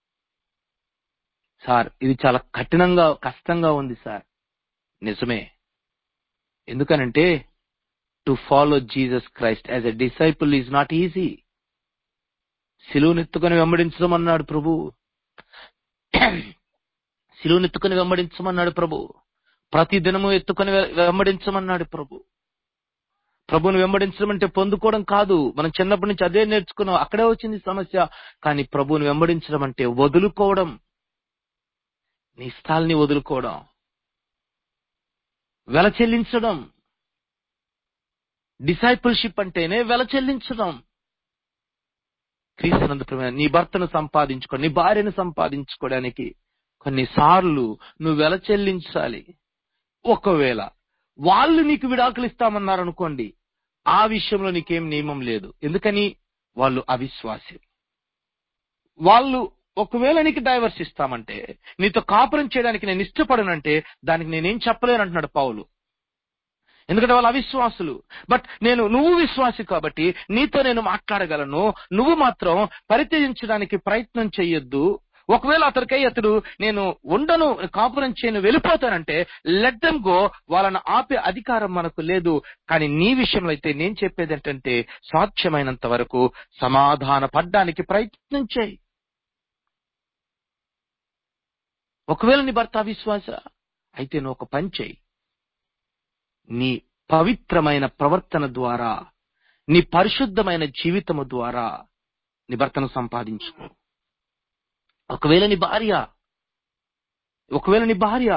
[SPEAKER 1] Sir, ఇది చాలా కష్టంగా ఉంది సార్. నిజమే. ఎందుకనంటే to follow Jesus Christ as a disciple is not easy. సిలువనెత్తుకొని వెంబడించడం అన్నాడు ప్రభు. సిలువనెత్తుకొని వెంబడించమన్నాడు ప్రభు. ప్రతి దినము ఎత్తుకొని వెంబడించమన్నాడు ప్రభు. ప్రభుని వెంబడించడం అంటే పొందుకోవడం కాదు. మనం చిన్నప్పటి నుంచి అదే నేర్చుకున్నాం, అక్కడే వచ్చింది సమస్య. కానీ ప్రభుని వెంబడించడం అంటే వదులుకోవడం, నీ ఇష్టాల్ని వదులుకోవడం, వెల చెల్లించడం. డిసైపుల్షిప్ అంటేనే వెల చెల్లించడం. క్రీస్తునందు ప్రియమైన నీ భర్తను సంపాదించుకో, నీ భార్యను సంపాదించుకోవడానికి కొన్నిసార్లు నువ్వు వెల చెల్లించాలి. ఒకవేళ వాళ్ళు నీకు విడాకులు ఇస్తామన్నారనుకోండి, ఆ విషయంలో నీకేం నియమం లేదు. ఎందుకని? వాళ్ళు అవిశ్వాసి. వాళ్ళు ఒకవేళ నీకు డైవర్స్ ఇస్తామంటే, నీతో కాపురం చేయడానికి నేను ఇష్టపడనంటే దానికి నేనేం చెప్పలేను అంటున్నాడు పౌలు. ఎందుకంటే వాళ్ళు అవిశ్వాసులు. బట్ నువ్వు విశ్వాసి కాబట్టి నీతో నేను మాట్లాడగలను. నువ్వు మాత్రం పరిత్యజించడానికి ప్రయత్నం చెయ్యొద్దు. ఒకవేళ అతడు నేను ఉండను, కాపురం చేయను, వెళ్ళిపోతానంటే లెట్ దెమ్ గో. వాళ్ళని ఆపే అధికారం మనకు లేదు. కానీ నీ విషయంలో అయితే నేను చెప్పేది ఏంటంటే సాధ్యమైనంత వరకు సమాధాన పడ్డానికి ప్రయత్నం చేయి. ఒకవేళ నీ భర్త అవిశ్వాస అయితే నువ్వు ఒక పని చేయి. నీ పవిత్రమైన ప్రవర్తన ద్వారా, నీ పరిశుద్ధమైన జీవితము ద్వారా నీ భర్తను సంపాదించుకో. ఒకవేళ నీ భార్య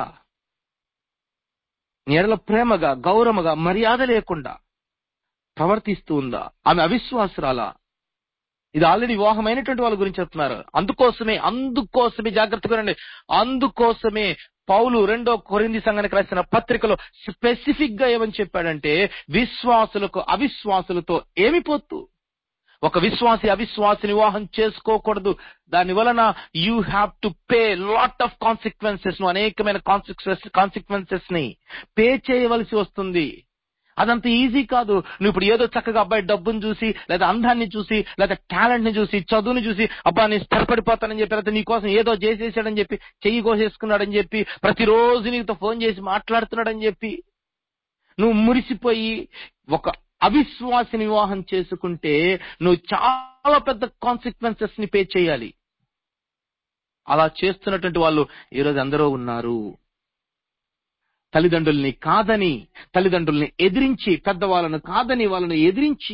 [SPEAKER 1] నీ ఎడల ప్రేమగా, గౌరవముగా, మర్యాద లేకుండా ప్రవర్తిస్తూ ఉందా, ఆమె అవిశ్వాసురాలా, ఇది ఆల్రెడీ వివాహమైనటువంటి వాళ్ళ గురించి చెప్తున్నారు. అందుకోసమే జాగ్రత్తగా రండి. అందుకోసమే పౌలు 2 కొరింథీ సంఘానికి రాసిన పత్రికలో స్పెసిఫిక్ గా ఏమని చెప్పాడంటే విశ్వాసులకు అవిశ్వాసులతో ఏమి పొత్తు? ఒక అవిశ్వాసిని వివాహం చేసుకోకూడదు. దాని వలన you have to pay lot of consequences. అనేకమైన కాన్సిక్వెన్సెస్ ని పే చేయవలసి వస్తుంది. అదంత ఈజీ కాదు. నువ్వు ఇప్పుడు ఏదో చక్కగా అబ్బాయి డబ్బుని చూసి, లేదా అందాన్ని చూసి, లేదా టాలెంట్ ని చూసి, చదువుని చూసి అబ్బా నేను స్థిరపడిపోతానని చెప్పి, లేదా నీ కోసం ఏదో చేసేసాడని చెప్పి, చెయ్యి కోసేసుకున్నాడని చెప్పి, ప్రతిరోజు నీతో ఫోన్ చేసి మాట్లాడుతున్నాడని చెప్పి నువ్వు మురిసిపోయి ఒక అవిశ్వాసిని వివాహం చేసుకుంటే నువ్వు చాలా పెద్ద కాన్సిక్వెన్సెస్ ని పే చేయాలి. అలా చేస్తున్నటువంటి వాళ్ళు ఈరోజు అందరూ ఉన్నారు. తల్లిదండ్రుల్ని కాదని, తల్లిదండ్రుల్ని ఎదిరించి, పెద్దవాళ్ళను కాదని వాళ్ళను ఎదిరించి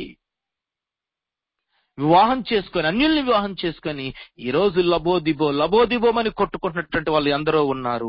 [SPEAKER 1] వివాహం చేసుకొని, అన్యుల్ని వివాహం చేసుకొని ఈ రోజు లబోదిబోమని కొట్టుకుంటున్నటువంటి వాళ్ళు ఎందరో ఉన్నారు.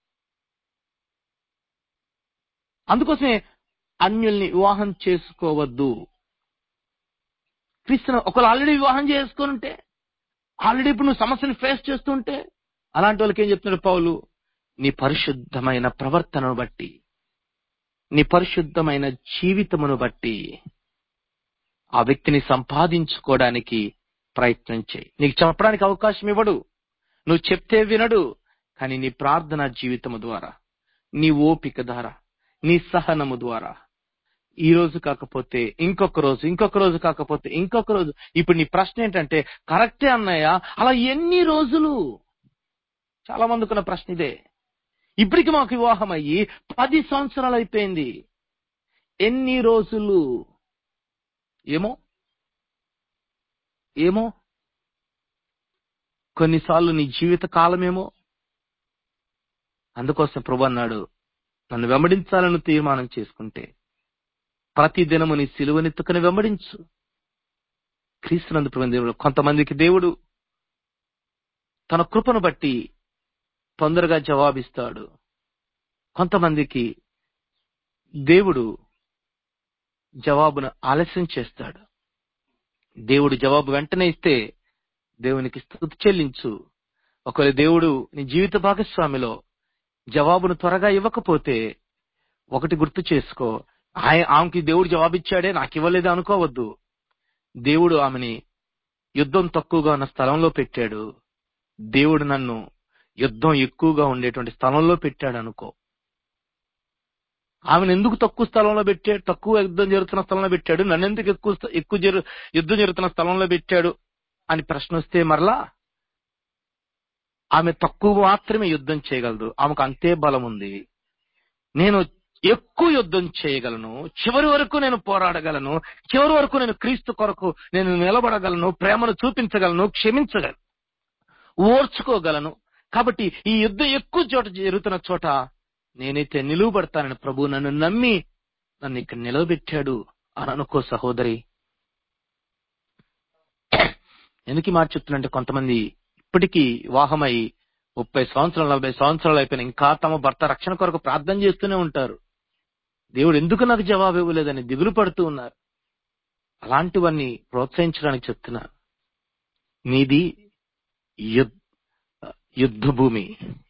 [SPEAKER 1] అందుకోసమే అన్యుల్ని వివాహం చేసుకోవద్దు. క్రిస్టియన్ ఒకళ్ళు ఆల్రెడీ వివాహం చేసుకొని ఉంటే, ఆల్రెడీ ఇప్పుడు నువ్వు సమస్యను ఫేస్ చేస్తుంటే, అలాంటి వాళ్ళకి ఏం చెప్తున్నాడు పౌలు? నీ పరిశుద్ధమైన ప్రవర్తనను బట్టి, నీ పరిశుద్ధమైన జీవితమును బట్టి ఆ వ్యక్తిని సంపాదించుకోవడానికి ప్రయత్నం చేయి. నీకు చెప్పడానికి అవకాశం ఇవ్వడు, నువ్వు చెప్తే వినడు. కానీ నీ ప్రార్థనా జీవితము ద్వారా, నీ ఓపిక ద్వారా, నీ సహనము ద్వారా ఈ రోజు కాకపోతే ఇంకొక రోజు, ఇంకొక రోజు కాకపోతే ఇంకొక రోజు. ఇప్పుడు నీ ప్రశ్న ఏంటంటే కరెక్టే అన్నయ్య, అలా ఎన్ని రోజులు? చాలా మందికి ఉన్న ప్రశ్న ఇదే. ఇప్పటికి మాకు వివాహం అయ్యి 10 సంవత్సరాలు అయిపోయింది. ఎన్ని రోజులు? ఏమో కొన్నిసార్లు నీ జీవిత కాలమేమో. అందుకోసం ప్రభు అన్నాడు, నన్ను వెంబడించాలని తీర్మానం చేసుకుంటే ప్రతి దినము నీ సిలువనెత్తుకుని వెంబడించు. క్రీస్తునందు ప్రియమైన దేవుడు, కొంతమందికి దేవుడు తన కృపను బట్టి తొందరగా జవాబిస్తాడు. కొంతమందికి దేవుడు జవాబును ఆలస్యం చేస్తాడు. దేవుడు జవాబు వెంటనే ఇస్తే దేవునికి స్తుతి చెల్లించు. ఒకవేళ దేవుడు నీ జీవిత భాగస్వామిలో జవాబును త్వరగా ఇవ్వకపోతే ఒకటి గుర్తు చేసుకో, ఆమెకి దేవుడు జవాబిచ్చాడే నాకు ఇవ్వలేదు అనుకోవద్దు. దేవుడు ఆమెని యుద్ధం తక్కువగా ఉన్న స్థలంలో పెట్టాడు. దేవుడు నన్ను యుద్ధం ఎక్కువగా ఉండేటువంటి స్థలంలో పెట్టాడు అనుకో. ఆమెను ఎందుకు తక్కువ స్థలంలో పెట్టాడు, తక్కువ యుద్ధం జరుగుతున్న స్థలంలో పెట్టాడు, నన్ను ఎందుకు ఎక్కువ యుద్ధం జరుగుతున్న స్థలంలో పెట్టాడు అని ప్రశ్న వస్తే మరలా ఆమె తక్కువ మాత్రమే యుద్ధం చేయగలదు. ఆమెకు అంతే బలం ఉంది. నేను ఎక్కువ యుద్ధం చేయగలను, చివరి వరకు నేను పోరాడగలను, చివరి వరకు నేను క్రీస్తు కొరకు నేను నిలబడగలను, ప్రేమను చూపించగలను, క్షమించగలను, ఓర్చుకోగలను. కాబట్టి ఈ యుద్ధం ఎక్కువ చోట జరుగుతున్న చోట నేనైతే నిలువబడతానని ప్రభు నన్ను నమ్మి నన్ను ఇక్కడ నిలవబెట్టాడు అని అనుకో సహోదరి. ఎందుకు ఈ మాట చెప్తున్నంటే కొంతమంది ఇప్పటికీ వివాహమై 30 సంవత్సరాలు 40 సంవత్సరాలు అయిపోయినా ఇంకా తమ భర్త రక్షణ కొరకు ప్రార్థన చేస్తూనే ఉంటారు. దేవుడు ఎందుకు నాకు జవాబు ఇవ్వలేదని దిగులు పడుతూ ఉన్నారు. అలాంటివన్నీ ప్రోత్సహించడానికి చెప్తున్నా. నీది యుద్ధ భూమి.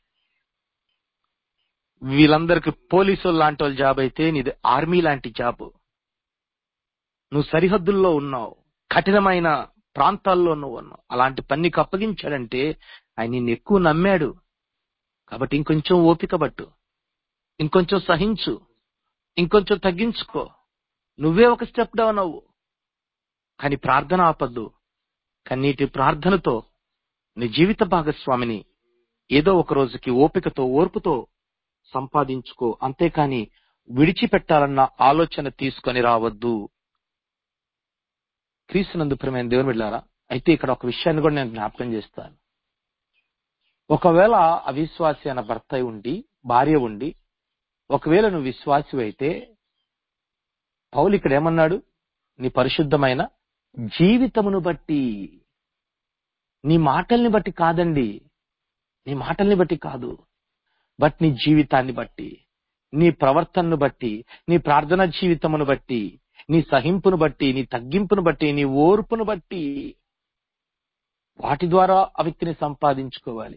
[SPEAKER 1] వీళ్ళందరికి పోలీసులు లాంటి వాళ్ళ జాబ్ అయితే నీది ఆర్మీ లాంటి జాబ్. నువ్వు సరిహద్దుల్లో ఉన్నావు, కఠినమైన ప్రాంతాల్లో నువ్వు ఉన్నావు. అలాంటి పనికి అప్పగించాడంటే ఆయన నిన్ను ఎక్కువ నమ్మాడు. కాబట్టి ఇంకొంచెం ఓపిక పట్టు, ఇంకొంచెం సహించు, ఇంకొంచెం తగ్గించుకో. నువ్వే ఒక స్టెప్ డౌన్ అవ్వు. కానీ ప్రార్థన ఆపద్దు. కన్నీటి ప్రార్థనతో నీ జీవిత భాగస్వామిని ఏదో ఒక రోజుకి ఓపికతో ఓర్పుతో సంపాదించుకో, అంతేకాని విడిచిపెట్టాలన్న ఆలోచన తీసుకొని రావద్దు. క్రీస్తునందు ప్రియమైన దేవుని బిడ్డలారా, అయితే ఇక్కడ ఒక విషయాన్ని కూడా నేను జ్ఞాపకం చేస్తాను. ఒకవేళ అవిశ్వాసి అన్న భర్త ఉండి, భార్య ఉండి, ఒకవేళ నువ్వు విశ్వాసి అయితే, పౌలు ఇక్కడ ఏమన్నాడు? నీ పరిశుద్ధమైన జీవితమును బట్టి, నీ మాటల్ని బట్టి కాదండి, నీ మాటల్ని బట్టి కాదు, బట్ నీ జీవితాన్ని బట్టి, నీ ప్రవర్తనను బట్టి, నీ ప్రార్థనా జీవితమును బట్టి, నీ సహింపును బట్టి, నీ తగ్గింపును బట్టి, నీ ఓర్పును బట్టి, వాటి ద్వారా ఆ వ్యక్తిని సంపాదించుకోవాలి.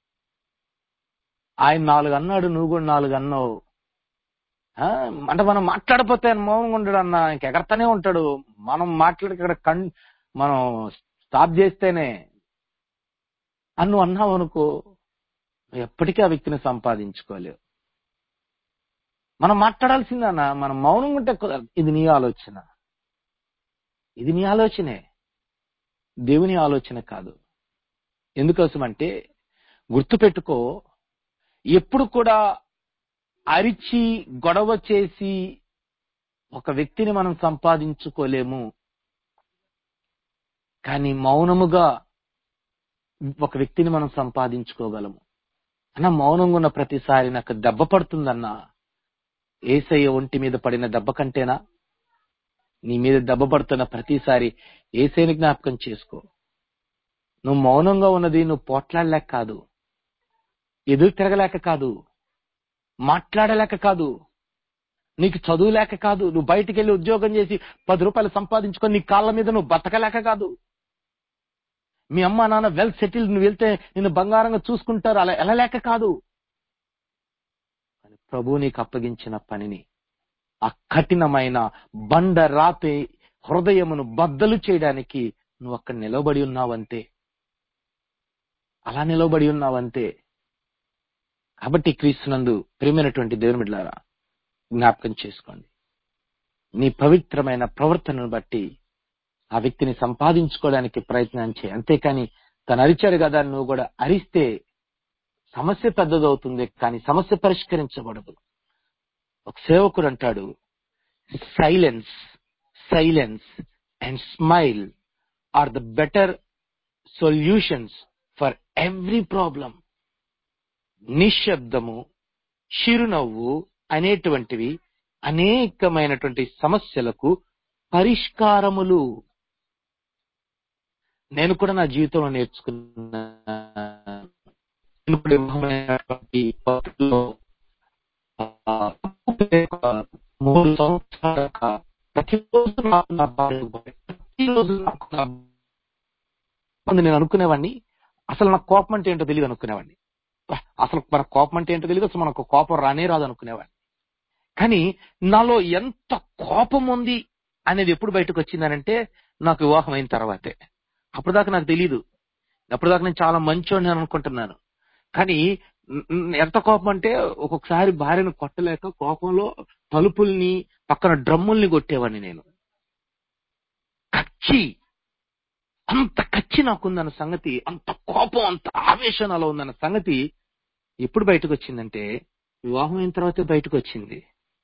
[SPEAKER 1] ఆయన 4 అన్నాడు, నువ్వు కూడా 4 అన్నావు. అంటే మనం మాట్లాడపోతే ఆయన మౌనంగా ఉండడు అన్న, ఇంకెగరతనే ఉంటాడు. మనం మాట్లాడి మనం స్టాప్ చేస్తేనే నువ్వు అన్నావు అనుకో, ఎప్పటికీ ఆ వ్యక్తిని సంపాదించుకోలేవు. మనం మాట్లాడాల్సిందన్న, మనం మౌనంగా ఉంటే ఇది నీ ఆలోచన, ఇది నీ ఆలోచనే, దేవుని ఆలోచన కాదు. ఎందుకోసమంటే గుర్తుపెట్టుకో, ఎప్పుడు కూడా అరిచి గొడవ చేసి ఒక వ్యక్తిని మనం సంపాదించుకోలేము. కానీ మౌనముగా ఒక వ్యక్తిని మనం సంపాదించుకోగలము. అన్న మౌనంగా ఉన్న ప్రతిసారి నాకు దెబ్బ పడుతుందన్నా, యేసయ్య ఒంటి మీద పడిన దెబ్బ కంటేనా? నీ మీద దెబ్బ పడుతున్న ప్రతిసారి యేసయ్యని జ్ఞాపకం చేసుకో. నువ్వు మౌనంగా ఉన్నది నువ్వు పోట్లాడలేక కాదు, ఎదురు తిరగలేక కాదు, మాట్లాడలేక కాదు, నీకు చదువు లేక కాదు, నువ్వు బయటికి వెళ్ళి ఉద్యోగం చేసి 10 రూపాయలు సంపాదించుకొని నీ కాళ్ళ మీద నువ్వు బతకలేక కాదు, మీ అమ్మ నాన్న వెల్ సెటిల్డ్, నువ్వు వెళ్తే నిన్ను బంగారంగా చూసుకుంటారు, అలా వెళ్ళలేక కాదు. ప్రభు నీకు అప్పగించిన పనిని, ఆ కఠినమైన బండ రాతి హృదయమును బద్దలు చేయడానికి నువ్వు అక్కడ నిలబడి ఉన్నావంతే, అలా నిలబడి ఉన్నావంతే. కాబట్టి క్రీస్తునందు ప్రియమైనటువంటి దేవుని బిడ్డలారా, జ్ఞాపకం చేసుకోండి, నీ పవిత్రమైన ప్రవర్తనను బట్టి ఆ వ్యక్తిని సంపాదించుకోవడానికి ప్రయత్నం చేయి. అంతేకాని తను అరిచాడు కదా నువ్వు కూడా అరిస్తే సమస్య పెద్దదవుతుంది, కానీ సమస్య పరిష్కరించబడదు. ఒక సేవకుడు అంటాడు, silence silence and smile are the better solutions for every problem. నిశ్శబ్దము, చిరునవ్వు అనేటువంటివి అనేకమైనటువంటి సమస్యలకు పరిష్కారములు. నేను కూడా నా జీవితంలో నేర్చుకున్న 3 సంవత్సరాలుగా ప్రతిరోజు నేను అనుకునేవాడిని, అసలు నాకు కోపం అంటే ఏంటో తెలియదు అనుకునేవాడిని. అసలు మన కోపం అంటే ఏంటో తెలియదు, అసలు మనకు కోపం రానే రాదు అనుకునేవాడిని. కానీ నాలో ఎంత కోపం ఉంది అనేది ఎప్పుడు బయటకు వచ్చిందనంటే నాకు వివాహం అయిన తర్వాతే. అప్పుడు దాకా నాకు తెలియదు, అప్పుడు దాకా నేను చాలా మంచోడిని అనుకుంటున్నాను. కానీ ఎంత కోపం అంటే ఒక్కొక్కసారి భార్యను కొట్టలేక కోపంలో తలుపుల్ని పక్కన డ్రమ్ముల్ని కొట్టేవాడిని నేను. అంత కచ్చి నాకుందన్న సంగతి, అంత కోపం, అంత ఆవేశం నాలో ఉందన్న సంగతి ఎప్పుడు బయటకు వచ్చిందంటే వివాహం అయిన తర్వాతే బయటకు వచ్చింది.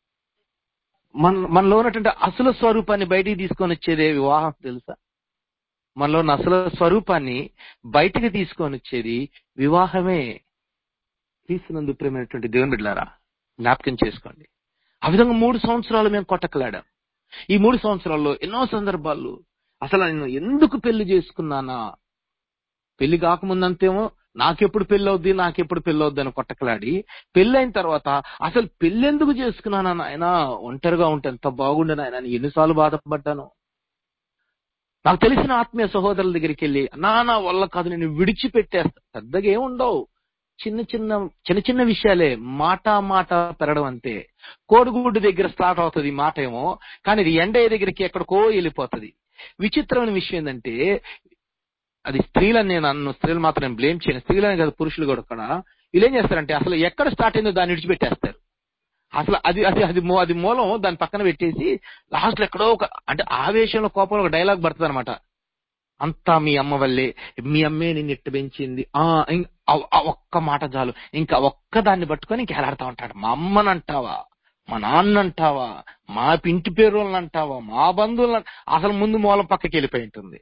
[SPEAKER 1] మనలో ఉన్నటువంటి అసలు స్వరూపాన్ని బయటికి తీసుకొని వచ్చేదే వివాహం, తెలుసా? మనలో ఉన్న అసలు స్వరూపాన్ని బయటికి తీసుకొని వచ్చేది వివాహమే. క్రీస్తునందు ప్రియమైనటువంటి దేవుని బిడ్డలారా, జ్ఞాపకం చేసుకోండి. ఆ విధంగా 3 సంవత్సరాలు మేము కొట్టకలాడాం. ఈ 3 సంవత్సరాల్లో ఎన్నో సందర్భాల్లో అసలు నేను ఎందుకు పెళ్లి చేసుకున్నానా, పెళ్లి కాకముందంతేమో నాకెప్పుడు పెళ్లి అవుద్ది అని కొట్టకలాడి, పెళ్ళైన తర్వాత అసలు పెళ్ళెందుకు చేసుకున్నానా నాయన, ఒంటరిగా ఉంటే ఎంత బాగుండేనా ఆయన ఎన్నిసార్లు బాధపడ్డాను. నాకు తెలిసిన ఆత్మీయ సహోదరుల దగ్గరికి వెళ్ళి, నా వల్ల కాదు, నేను విడిచిపెట్టేస్తా. పెద్దగా ఏముండవు, చిన్న చిన్న విషయాలే, మాట పెరగడం అంతే. కోడిగుడ్డు దగ్గర స్టార్ట్ అవుతుంది మాట ఏమో, కానీ ఇది ఎండయ్య దగ్గరికి ఎక్కడికో వెళ్ళిపోతుంది. విచిత్రమైన విషయం ఏంటంటే, అది స్త్రీలు మాత్రం నేను బ్లేమ్ చేయను, స్త్రీలని కదా పురుషులు కూడా వీళ్ళు ఏం చేస్తారంటే అసలు ఎక్కడ స్టార్ట్ అయిందో దాన్ని విడిచిపెట్టేస్తారు. అసలు అది మూలం దాని పక్కన పెట్టేసి లాస్ట్ లో ఎక్కడో అంటే ఆవేశంలో కోపంలో ఒక డైలాగ్ పడుతుంది అనమాట. అంతా మీ అమ్మ వల్లే, మీ అమ్మే నిన్ను ఇట్టు పెంచింది, ఆ ఒక్క మాట చాలు, ఇంకా ఒక్క దాన్ని పట్టుకొని ఇంకా ఎలాడుతూ ఉంటాడు. మా అమ్మనంటావా, మా నాన్న అంటావా, మా ఇంటి పేరులను అంటావా, మా బంధువులను, అసలు ముందు మూలం పక్కకి వెళ్ళిపోయి ఉంటుంది.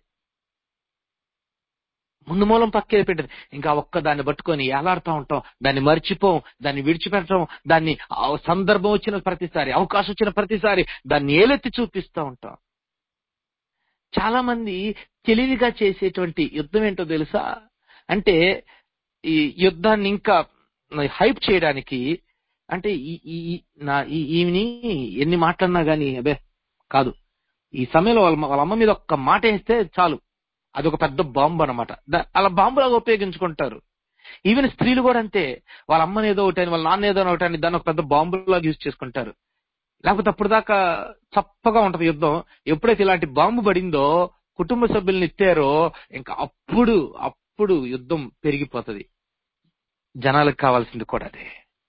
[SPEAKER 1] ముందు మూలం పక్కకి వెళ్ళిపోయి ఉంటుంది. ఇంకా ఒక్క దాన్ని పట్టుకొని ఎలాడుతూ ఉంటాం, దాన్ని మర్చిపోం, దాన్ని విడిచిపెట్టడం, దాన్ని సందర్భం వచ్చిన ప్రతిసారి, అవకాశం వచ్చిన ప్రతిసారి దాన్ని ఏలెత్తి చూపిస్తూ ఉంటాం. చాలా మంది తెలివిగా చేసేటువంటి యుద్ధం ఏంటో తెలుసా? అంటే ఈ యుద్ధాన్ని ఇంకా హైప్ చేయడానికి, అంటే ఈమెని ఎన్ని మాట్లాడినా గానీ అబే కాదు, ఈ సమయంలో వాళ్ళ అమ్మ మీద ఒక్క మాట వేస్తే చాలు, అదొక పెద్ద బాంబు అనమాట. అలా బాంబులాగా ఉపయోగించుకుంటారు. ఈవెన్ స్త్రీలు కూడా అంతే, వాళ్ళ అమ్మని ఏదో ఒకటి, వాళ్ళ నాన్న ఏదో ఒకటి అని దాన్ని ఒక పెద్ద బాంబులాగా యూజ్ చేసుకుంటారు. లేకపోతే అప్పుడు దాకా చప్పగా ఉంటది యుద్ధం. ఎప్పుడైతే ఇలాంటి బాంబు పడిందో, కుటుంబ సభ్యుల్ని ఎత్తారో, ఇంకా అప్పుడు యుద్ధం పెరిగిపోతుంది. జనాలకు కావాల్సింది కూడా అదే.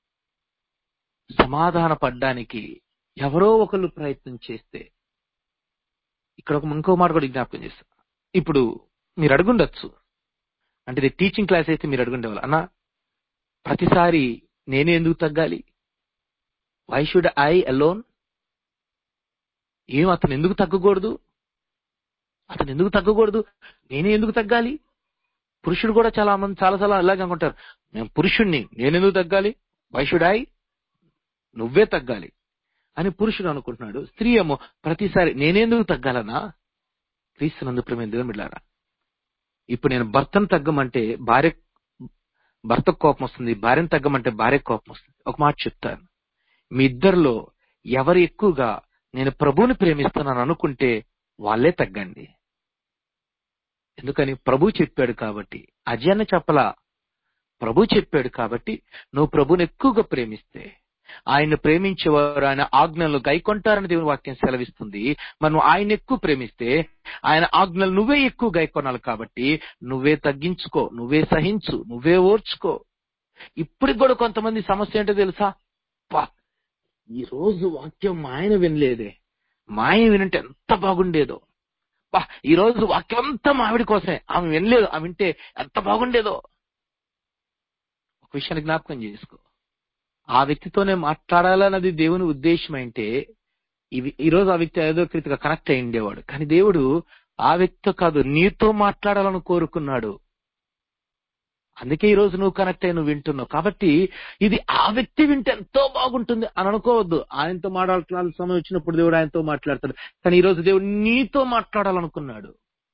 [SPEAKER 1] సమాధాన పడ్డానికి ఎవరో ఒకళ్ళు ప్రయత్నం చేస్తే, ఇక్కడ ఇంకో మాట కూడా జ్ఞాపకం చేస్తా. ఇప్పుడు మీరు అడుగుండొచ్చు, అంటే ఇది టీచింగ్ క్లాస్ అయితే మీరు అడుగుండేవాళ్ళు, అన్నా ప్రతిసారి నేనే ఎందుకు తగ్గాలి? Why should I alone? అతను ఎందుకు తగ్గకూడదు? నేనే ఎందుకు తగ్గాలి? పురుషుడు కూడా చాలాసార్లు అలాగే అనుకుంటారు, నేను పురుషుణ్ణి, నేనెందుకు తగ్గాలి? Why should I? నువ్వే తగ్గాలి అని పురుషుడు అనుకుంటున్నాడు. స్త్రీ ఏమో ప్రతిసారి నేనెందుకు తగ్గాలన్నా? క్రీస్తునందు ప్రియమైన దేవుని బిడ్డలారా, ఇప్పుడు నేను భర్తను తగ్గమంటే భర్తకు కోపం వస్తుంది, భార్యను తగ్గమంటే భార్యకు కోపం వస్తుంది. ఒక మాట చెప్తాను, మీ ఇద్దరిలో ఎవరు ఎక్కువగా నేను ప్రభువుని ప్రేమిస్తున్నాను అనుకుంటే వాళ్ళే తగ్గండి. ఎందుకని? ప్రభు చెప్పాడు కాబట్టి. అజయాన్ని చెప్పలా, ప్రభు చెప్పాడు కాబట్టి. నువ్వు ప్రభుని ఎక్కువగా ప్రేమిస్తే, ఆయన ప్రేమించేవారు ఆయన ఆజ్ఞలను గైకొంటారని దేవుని వాక్యం సెలవిస్తుంది. మనం ఆయన ఎక్కువ ప్రేమిస్తే ఆయన ఆజ్ఞలు నువ్వే ఎక్కువ గైకొనాలి. కాబట్టి నువ్వే తగ్గించుకో, నువ్వే సహించు, నువ్వే ఓర్చుకో. ఇప్పటికి కూడా కొంతమంది సమస్య ఏంటో తెలుసా? ఈ రోజు వాక్యం మా ఆయన వినలేదే, మా ఆయన వినంటే ఎంత బాగుండేదో, ఈ రోజు వాక్యం అంతా మా ఆవిడ కోసమే, ఆమె వినలేదు, ఆమె వింటే ఎంత బాగుండేదో. ఒక విషయాన్ని జ్ఞాపకం చేసుకో, ఆ వ్యక్తితోనే మాట్లాడాలన్నది దేవుని ఉద్దేశం అంటే ఈ రోజు ఆ వ్యక్తి ఏదో రీతిగా కనెక్ట్ అయి ఉండేవాడు. కానీ దేవుడు ఆ వ్యక్తితో కాదు, నీతో మాట్లాడాలని కోరుకున్నాడు. అందుకే ఈ రోజు నువ్వు కనెక్ట్ అయ్యి నువ్వు వింటున్నావు. కాబట్టి ఇది ఆ వ్యక్తి వింటే ఎంతో బాగుంటుంది అని అనుకోవద్దు. ఆయనతో మాట్లాడాల్సిన సమయం వచ్చినప్పుడు దేవుడు ఆయనతో మాట్లాడతాడు. కానీ ఈ రోజు దేవుడు నీతో మాట్లాడాలనుకున్నాడు.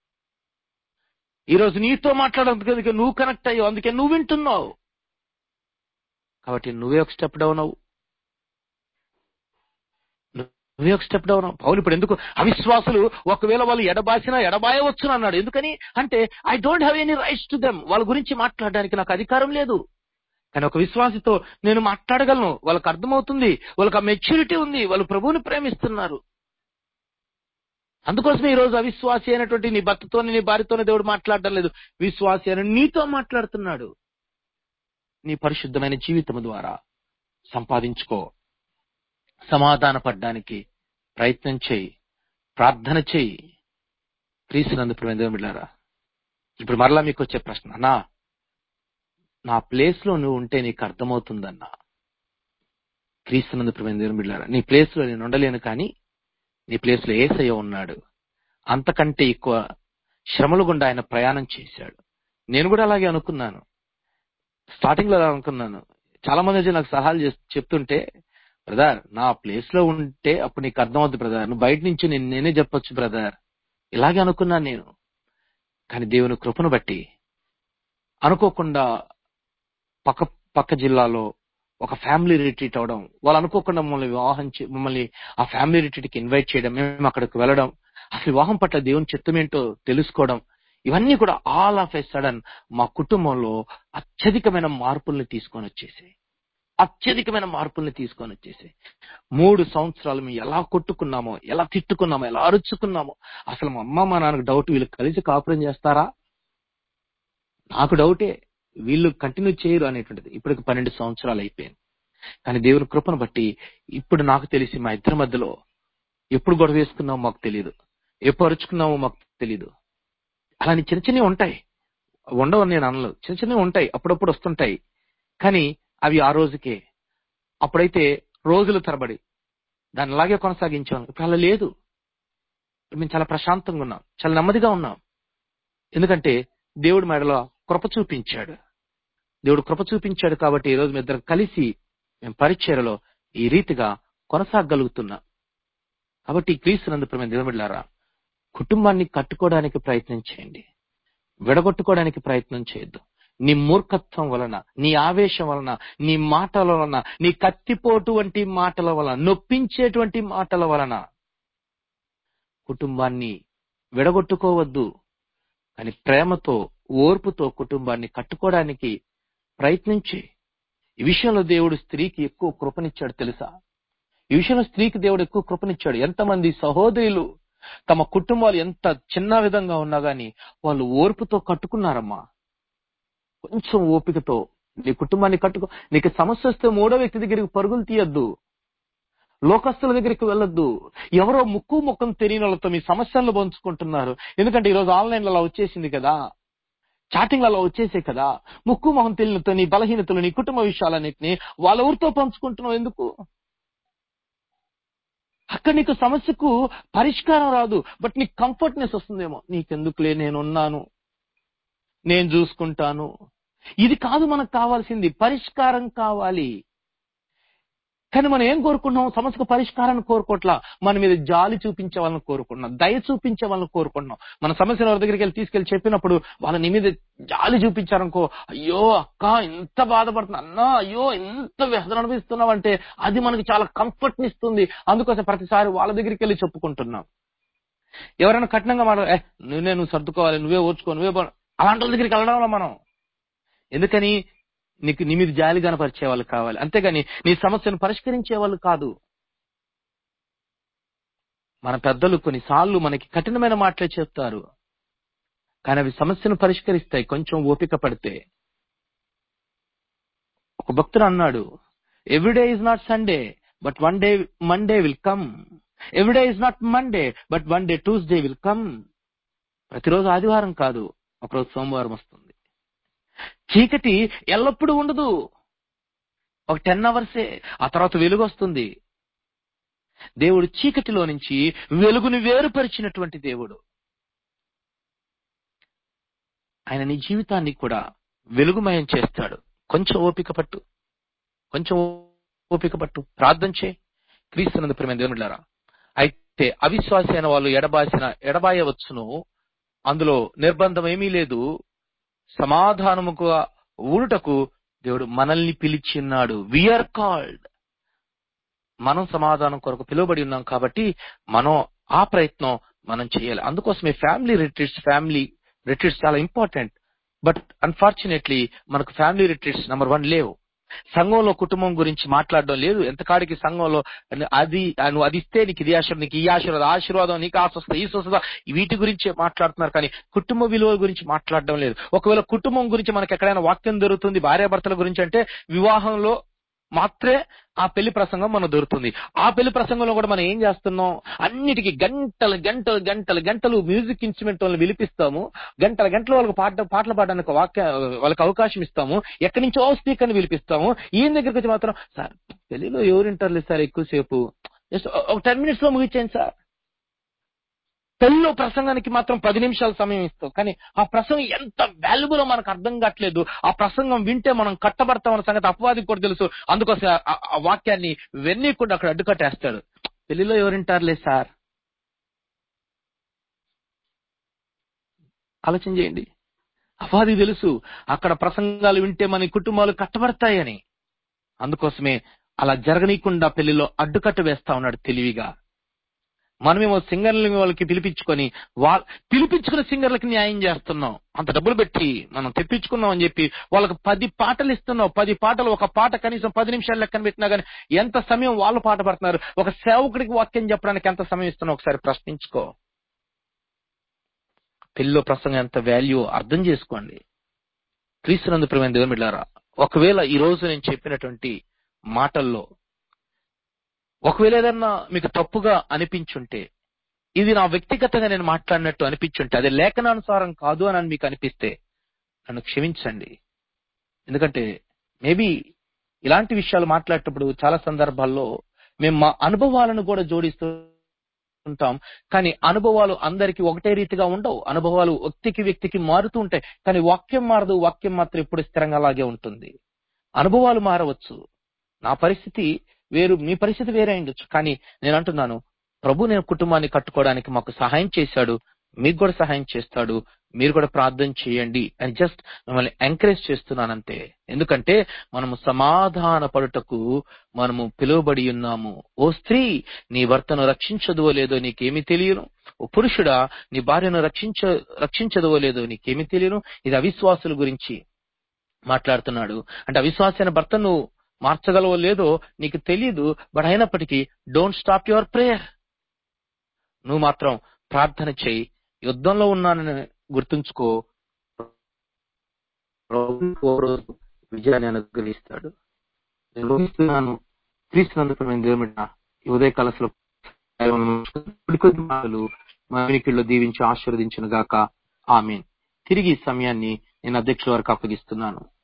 [SPEAKER 1] ఈ రోజు నీతో మాట్లాడాలందుకే నువ్వు కనెక్ట్ అయ్యావు, అందుకే నువ్వు వింటున్నావు. కాబట్టి నువ్వే ఒక స్టెప్ డౌన్ అవ్వు. పౌలు ఇప్పుడు ఎందుకు అవిశ్వాసులు ఒకవేళ వాళ్ళు ఎడబాయవచ్చు అన్నాడు. ఎందుకని అంటే I don't have any rights to them, వాళ్ళ గురించి మాట్లాడడానికి నాకు అధికారం లేదు. కానీ ఒక విశ్వాసితో నేను మాట్లాడగలను, వాళ్ళకి అర్థమవుతుంది, వాళ్ళకి ఆ మెచ్యూరిటీ ఉంది, వాళ్ళు ప్రభువుని ప్రేమిస్తున్నారు. అందుకోసమే ఈ రోజు అవిశ్వాసి అయినటువంటి నీ భర్తతోని నీ భార్యతోనే దేవుడు మాట్లాడడం లేదు, విశ్వాసి అని నీతో మాట్లాడుతున్నాడు. నీ పరిశుద్ధమైన జీవితం ద్వారా సంపాదించుకో, సమాధాన పడ్డానికి ప్రయత్నం చేయి, ప్రార్థన చేయి. క్రీస్తునందు ప్రియమైన దేవుని బిడ్డలారా, ఇప్పుడు మరలా మీకు వచ్చే ప్రశ్న, అన్నా నా ప్లేస్ లో నువ్వు ఉంటే నీకు అర్థమవుతుందన్నా. క్రీస్తునందు ప్రియమైన దేవుని బిడ్డలారా, నీ ప్లేస్ లో నేను ఉండలేను, కానీ నీ ప్లేస్ లో యేసయ్య ఉన్నాడు. అంతకంటే ఎక్కువ శ్రమలు గుండా ఆయన ప్రయాణం చేశాడు. నేను కూడా అలాగే అనుకున్నాను, స్టార్టింగ్ లో అలా అనుకున్నాను. చాలా మంది నాకు సలహాలు చెప్తుంటే, బ్రదర్ నా ప్లేస్ లో ఉంటే అప్పుడు నీకు అర్థమవుతుంది బ్రదర్, నువ్వు బయట నుంచి నేనే చెప్పొచ్చు బ్రదర్, ఇలాగే అనుకున్నాను నేను. కానీ దేవుని కృపను బట్టి అనుకోకుండా పక్క జిల్లాలో ఒక ఫ్యామిలీ రిట్రీట్ అవడం, వాళ్ళు అనుకోకుండా మమ్మల్ని ఆ ఫ్యామిలీ రిట్రీట్ కి ఇన్వైట్ చేయడం, మేము అక్కడికి వెళ్ళడం, అసలు వివాహం పట్ల దేవుని చిత్తం ఏంటో తెలుసుకోవడం, ఇవన్నీ కూడా ఆల్ ఆఫ్ ఎ సడన్ మా కుటుంబంలో అత్యధికమైన మార్పుల్ని తీసుకొని వచ్చేసాయి. 3 సంవత్సరాలు మేము ఎలా కొట్టుకున్నామో, ఎలా తిట్టుకున్నామో, ఎలా అరుచుకున్నామో, అసలు మా అమ్మ మా నాన్నకు డౌట్, వీళ్ళు కలిసి కాపురం చేస్తారా? నాకు డౌటే, వీళ్ళు కంటిన్యూ చేయరు అనేటువంటిది. ఇప్పటికి 12 సంవత్సరాలు అయిపోయింది. కానీ దేవుని కృపను బట్టి ఇప్పుడు నాకు తెలిసి మా ఇద్దరి మధ్యలో ఎప్పుడు గొడవ వేసుకున్నామో మాకు తెలియదు, ఎప్పుడు అరుచుకున్నామో మాకు తెలియదు. అలాని చిన్న చిన్నవి ఉంటాయి, ఉండవని నేను అనలు, చిన్న చిన్నవి ఉంటాయి, అప్పుడప్పుడు వస్తుంటాయి. కానీ అవి ఆ రోజుకే. అప్పుడైతే రోజుల తరబడి దాన్ని అలాగే కొనసాగించాం. ఇప్పుడు అలా లేదు. ఇప్పుడు మేము చాలా ప్రశాంతంగా ఉన్నాం, చాలా నెమ్మదిగా ఉన్నాం. ఎందుకంటే దేవుడు మెడలో కృప చూపించాడు. దేవుడు కృప చూపించాడు కాబట్టి ఈ రోజు మీ ఇద్దరం కలిసి మేము పరిచర్యలో ఈ రీతిగా కొనసాగలుగుతున్నాం. కాబట్టి క్రీస్తునందు ప్రియమైన దేవుని బిడ్డలారా, కుటుంబాన్ని కట్టుకోవడానికి ప్రయత్నం చేయండి, విడగొట్టుకోవడానికి ప్రయత్నం చేయొద్దు. నీ మూర్ఖత్వం వలన, నీ ఆవేశం వలన, నీ మాటల వలన, నీ కత్తిపోటు వంటి మాటల వలన, నొప్పించేటువంటి మాటల వలన కుటుంబాన్ని విడగొట్టుకోవద్దు. కానీ ప్రేమతో, ఓర్పుతో కుటుంబాన్ని కట్టుకోవడానికి ప్రయత్నించి. ఈ విషయంలో దేవుడు స్త్రీకి ఎక్కువ కృపనిచ్చాడు తెలుసా? ఈ విషయంలో స్త్రీకి దేవుడు ఎక్కువ కృపనిచ్చాడు. ఎంతమంది సహోదరులు తమ కుటుంబాలు ఎంత చిన్న విధంగా ఉన్నా గానీ వాళ్ళు ఓర్పుతో కట్టుకున్నారమ్మా. కొంచెం ఓపికతో నీ కుటుంబాన్ని కట్టుకో. నీకు సమస్య వస్తే మూడో వ్యక్తి దగ్గరికి పరుగులు తీయొద్దు, లోకస్తుల దగ్గరికి వెళ్ళొద్దు. ఎవరో ముక్కు ముఖం తెలియని వాళ్ళతో మీ సమస్యలను పంచుకుంటున్నారు. ఎందుకంటే ఈరోజు ఆన్లైన్ అలా వచ్చేసింది కదా, చాటింగ్ అలా వచ్చేసే కదా. ముక్కు మొహం తెలియనితో నీ బలహీనతలు, నీ కుటుంబ విషయాలన్నింటినీ వాళ్ళ ఊరితో పంచుకుంటున్నావు. ఎందుకు? అక్కడ నీకు సమస్యకు పరిష్కారం రాదు, బట్ నీకు కంఫర్ట్నెస్ వస్తుందేమో. నీకెందుకులే, నేనున్నాను, నేను చూసుకుంటాను. ఇది కాదు మనకు కావాల్సింది, పరిష్కారం కావాలి. కానీ మనం ఏం కోరుకుంటున్నాం? సమస్యకు పరిష్కారాన్ని కోరుకోవట్లా, మన మీద జాలి చూపించే వాళ్ళని కోరుకుంటున్నాం, దయ చూపించే వాళ్ళని కోరుకుంటున్నాం. మన సమస్యను వారి దగ్గరికి తీసుకెళ్లి చెప్పినప్పుడు వాళ్ళ నీ మీద జాలి చూపించారనుకో, అయ్యో అక్క ఎంత బాధపడుతున్నా, అన్నా అయ్యో ఎంత వ్యసన అనిపిస్తున్నావు అంటే అది మనకి చాలా కంఫర్ట్ ని ఇస్తుంది. అందుకోసం ప్రతిసారి వాళ్ళ దగ్గరికి వెళ్ళి చెప్పుకుంటున్నాం. ఎవరైనా కఠినంగా నువ్వు సర్దుకోవాలి, నువ్వే ఓర్చుకో, అలాంటి వాళ్ళ దగ్గరికి వెళ్ళడం మనం. ఎందుకని? నీకు నీ మీద జాలి కనపరిచే వాళ్ళు కావాలి, అంతేగాని నీ సమస్యను పరిష్కరించే వాళ్ళు కాదు. మన పెద్దలు కొన్నిసార్లు మనకి కఠినమైన మాటలే చెప్తారు, కానీ అవి సమస్యను పరిష్కరిస్తాయి కొంచెం ఓపిక పడితే. ఒక భక్తుడు అన్నాడు, every day is not Sunday but one day Monday will come. Every day is not Monday but one day Tuesday will come. ప్రతిరోజు ఆదివారం కాదు, ఒకరోజు సోమవారం వస్తుంది. చీకటి ఎల్లప్పుడూ ఉండదు, ఒక 10 అవర్సే, ఆ తర్వాత వెలుగు వస్తుంది. దేవుడు చీకటిలో నుంచి వెలుగుని వేరుపరిచినటువంటి దేవుడు. ఆయన నీ జీవితాన్ని కూడా వెలుగుమయం చేస్తాడు. కొంచెం ఓపిక పట్టు, కొంచెం ఓపిక పట్టు, ప్రార్థన చేయి. క్రీస్తునందు ప్రియమైన దేవుని బిడ్డలారా, అయితే అవిశ్వాసి అయిన వాళ్ళు ఎడబాయవచ్చును, అందులో నిర్బంధం ఏమీ లేదు. సమాధానముగా ఊరుటకు దేవుడు మనల్ని పిలిచిన్నాడు. We are called. మనం సమాధానం కొరకు పిలువబడి ఉన్నాం కాబట్టి మనం ఆ ప్రయత్నం మనం చేయాలి. అందుకోసమే ఫ్యామిలీ రిట్రీట్స్ చాలా ఇంపార్టెంట్. బట్ అన్ఫార్చునేట్లీ మనకు ఫ్యామిలీ రిట్రీట్స్ నెంబర్ 1 లేవు. సంఘంలో కుటుంబం గురించి మాట్లాడడం లేదు. ఎంతకాడికి సంఘంలో నువ్వు అది ఇస్తే నీకు ఇది ఆశీర్వాదం, నీకు ఈ ఆశీర్వాదం, నీకు ఆ స్వస్థత, ఈ స్వస్థత, వీటి గురించి మాట్లాడుతున్నారు, కానీ కుటుంబ విలువల గురించి మాట్లాడడం లేదు. ఒకవేళ కుటుంబం గురించి మనకు ఎక్కడైనా వాక్యం దొరుకుతుంది భార్యాభర్తల గురించి అంటే వివాహంలో మాత్రమే ఆ పెళ్లి ప్రసంగం మనకు దొరుకుతుంది. ఆ పెళ్లి ప్రసంగంలో కూడా మనం ఏం చేస్తున్నాం? అన్నిటికీ గంటలు గంటలు గంటలు గంటలు మ్యూజిక్ ఇన్స్ట్రుమెంట్ వాళ్ళని పిలిపిస్తాము, గంటల గంటలు వాళ్ళకి పాటలు పాడడానికి వాళ్ళకి అవకాశం ఇస్తాము, ఎక్కడి నుంచో స్పీకర్ని పిలిపిస్తాము. ఈయన దగ్గరికి వచ్చి మాత్రం, సార్ పెళ్లిలో ఎవరు వింటారులేదు సార్, ఎక్కువసేపు జస్ట్ ఒక 10 minutes లో ముగించాను సార్. పెళ్లిలో ప్రసంగానికి మాత్రం 10 నిమిషాల సమయం ఇస్తాం, కానీ ఆ ప్రసంగం ఎంత వాల్యుబుల్ మనకు అర్థం కావట్లేదు. ఆ ప్రసంగం వింటే మనం కట్టబడతామన్న సంగతి అపవాదికి కూడా తెలుసు. అందుకోసం ఆ వాక్యాన్ని వెన్నీకుండా అక్కడ అడ్డుకట్టేస్తాడు. పెళ్లిలో ఎవరింటారులే సార్. ఆలోచన చేయండి. అపవాదికి తెలుసు అక్కడ ప్రసంగాలు వింటే మన కుటుంబాలు కట్టబడతాయని. అందుకోసమే అలా జరగనీయకుండా పెళ్లిలో అడ్డుకట్ట వేస్తా ఉన్నాడు తెలివిగా. మనమేమో సింగర్లని వాళ్ళకి పిలిపించుకున్న సింగర్లకి న్యాయం చేస్తున్నాం. అంత డబ్బులు పెట్టి మనం తెప్పించుకున్నాం అని చెప్పి వాళ్ళకి 10 పాటలు ఇస్తున్నాం. 10 పాటలు, ఒక పాట కనీసం 10 నిమిషాలు లెక్కన పెట్టినా గానీ ఎంత సమయం వాళ్ళు పాట పడుతున్నారు? ఒక సేవకుడికి వాక్యం చెప్పడానికి ఎంత సమయం ఇస్తున్నావు ఒకసారి ప్రశ్నించుకో. పెళ్లిలో ప్రసంగం ఎంత వాల్యూ అర్థం చేసుకోండి. క్రీస్తునందు ప్రియమైన దేవుని బిడ్డలారా, ఒకవేళ ఈ రోజు నేను చెప్పినటువంటి మాటల్లో ఒకవేళ ఏదన్నా మీకు తప్పుగా అనిపించుంటే ఇది నా వ్యక్తిగతంగా నేను మాట్లాడినట్టు అనిపించుంటే, అది లేఖనానుసారం కాదు అని మీకు అనిపిస్తే నన్ను క్షమించండి. ఎందుకంటే మేబీ ఇలాంటి విషయాలు మాట్లాడేటప్పుడు చాలా సందర్భాల్లో మేము మా అనుభవాలను కూడా జోడిస్తూ ఉంటాం. కానీ అనుభవాలు అందరికీ ఒకటే రీతిగా ఉండవు. అనుభవాలు వ్యక్తికి మారుతూ ఉంటాయి. కానీ వాక్యం మారదు. వాక్యం మాత్రం ఎప్పుడు స్థిరంగా అలాగే ఉంటుంది. అనుభవాలు మారవచ్చు. నా పరిస్థితి వేరు, మీ పరిస్థితి వేరే ఉండొచ్చు. కానీ నేను అంటున్నాను, ప్రభు నేను కుటుంబాన్ని కట్టుకోవడానికి మాకు సహాయం చేశాడు, మీకు కూడా సహాయం చేస్తాడు. మీరు కూడా ప్రార్థన చేయండి అని జస్ట్ మిమ్మల్ని ఎంకరేజ్ చేస్తున్నానంతే. ఎందుకంటే మనము సమాధాన పడుటకు మనము పిలువబడి ఉన్నాము. ఓ స్త్రీ, నీ భర్తను రక్షించదువో లేదో నీకేమి తెలియను. ఓ పురుషుడా, నీ భార్యను రక్షించదువో లేదో నీకేమి తెలియను. ఇది అవిశ్వాసుల గురించి మాట్లాడుతున్నాడు. అంటే అవిశ్వాసైన భర్తను మార్చగలవో లేదో నీకు తెలియదు. బట్ అయినప్పటికీ డోంట్ స్టాప్ యువర్ ప్రేయర్. నువ్వు మాత్రం ప్రార్థన చేయి. యుద్ధంలో ఉన్నానని గుర్తుంచుకో. విజయాన్ని అనుగ్రహిస్తాడు. నేను ఊహిస్తున్నాను, క్రీస్తునందుకు దేవుడిన ఈ ఉదయకాల కొద్ది మాటలు మరికిల్లో దీవించి ఆశీర్వదించును గాక. ఆమేన్. తిరిగి ఈ సమయాన్ని నేను అధ్యక్షుల వారికి అప్పగిస్తున్నాను.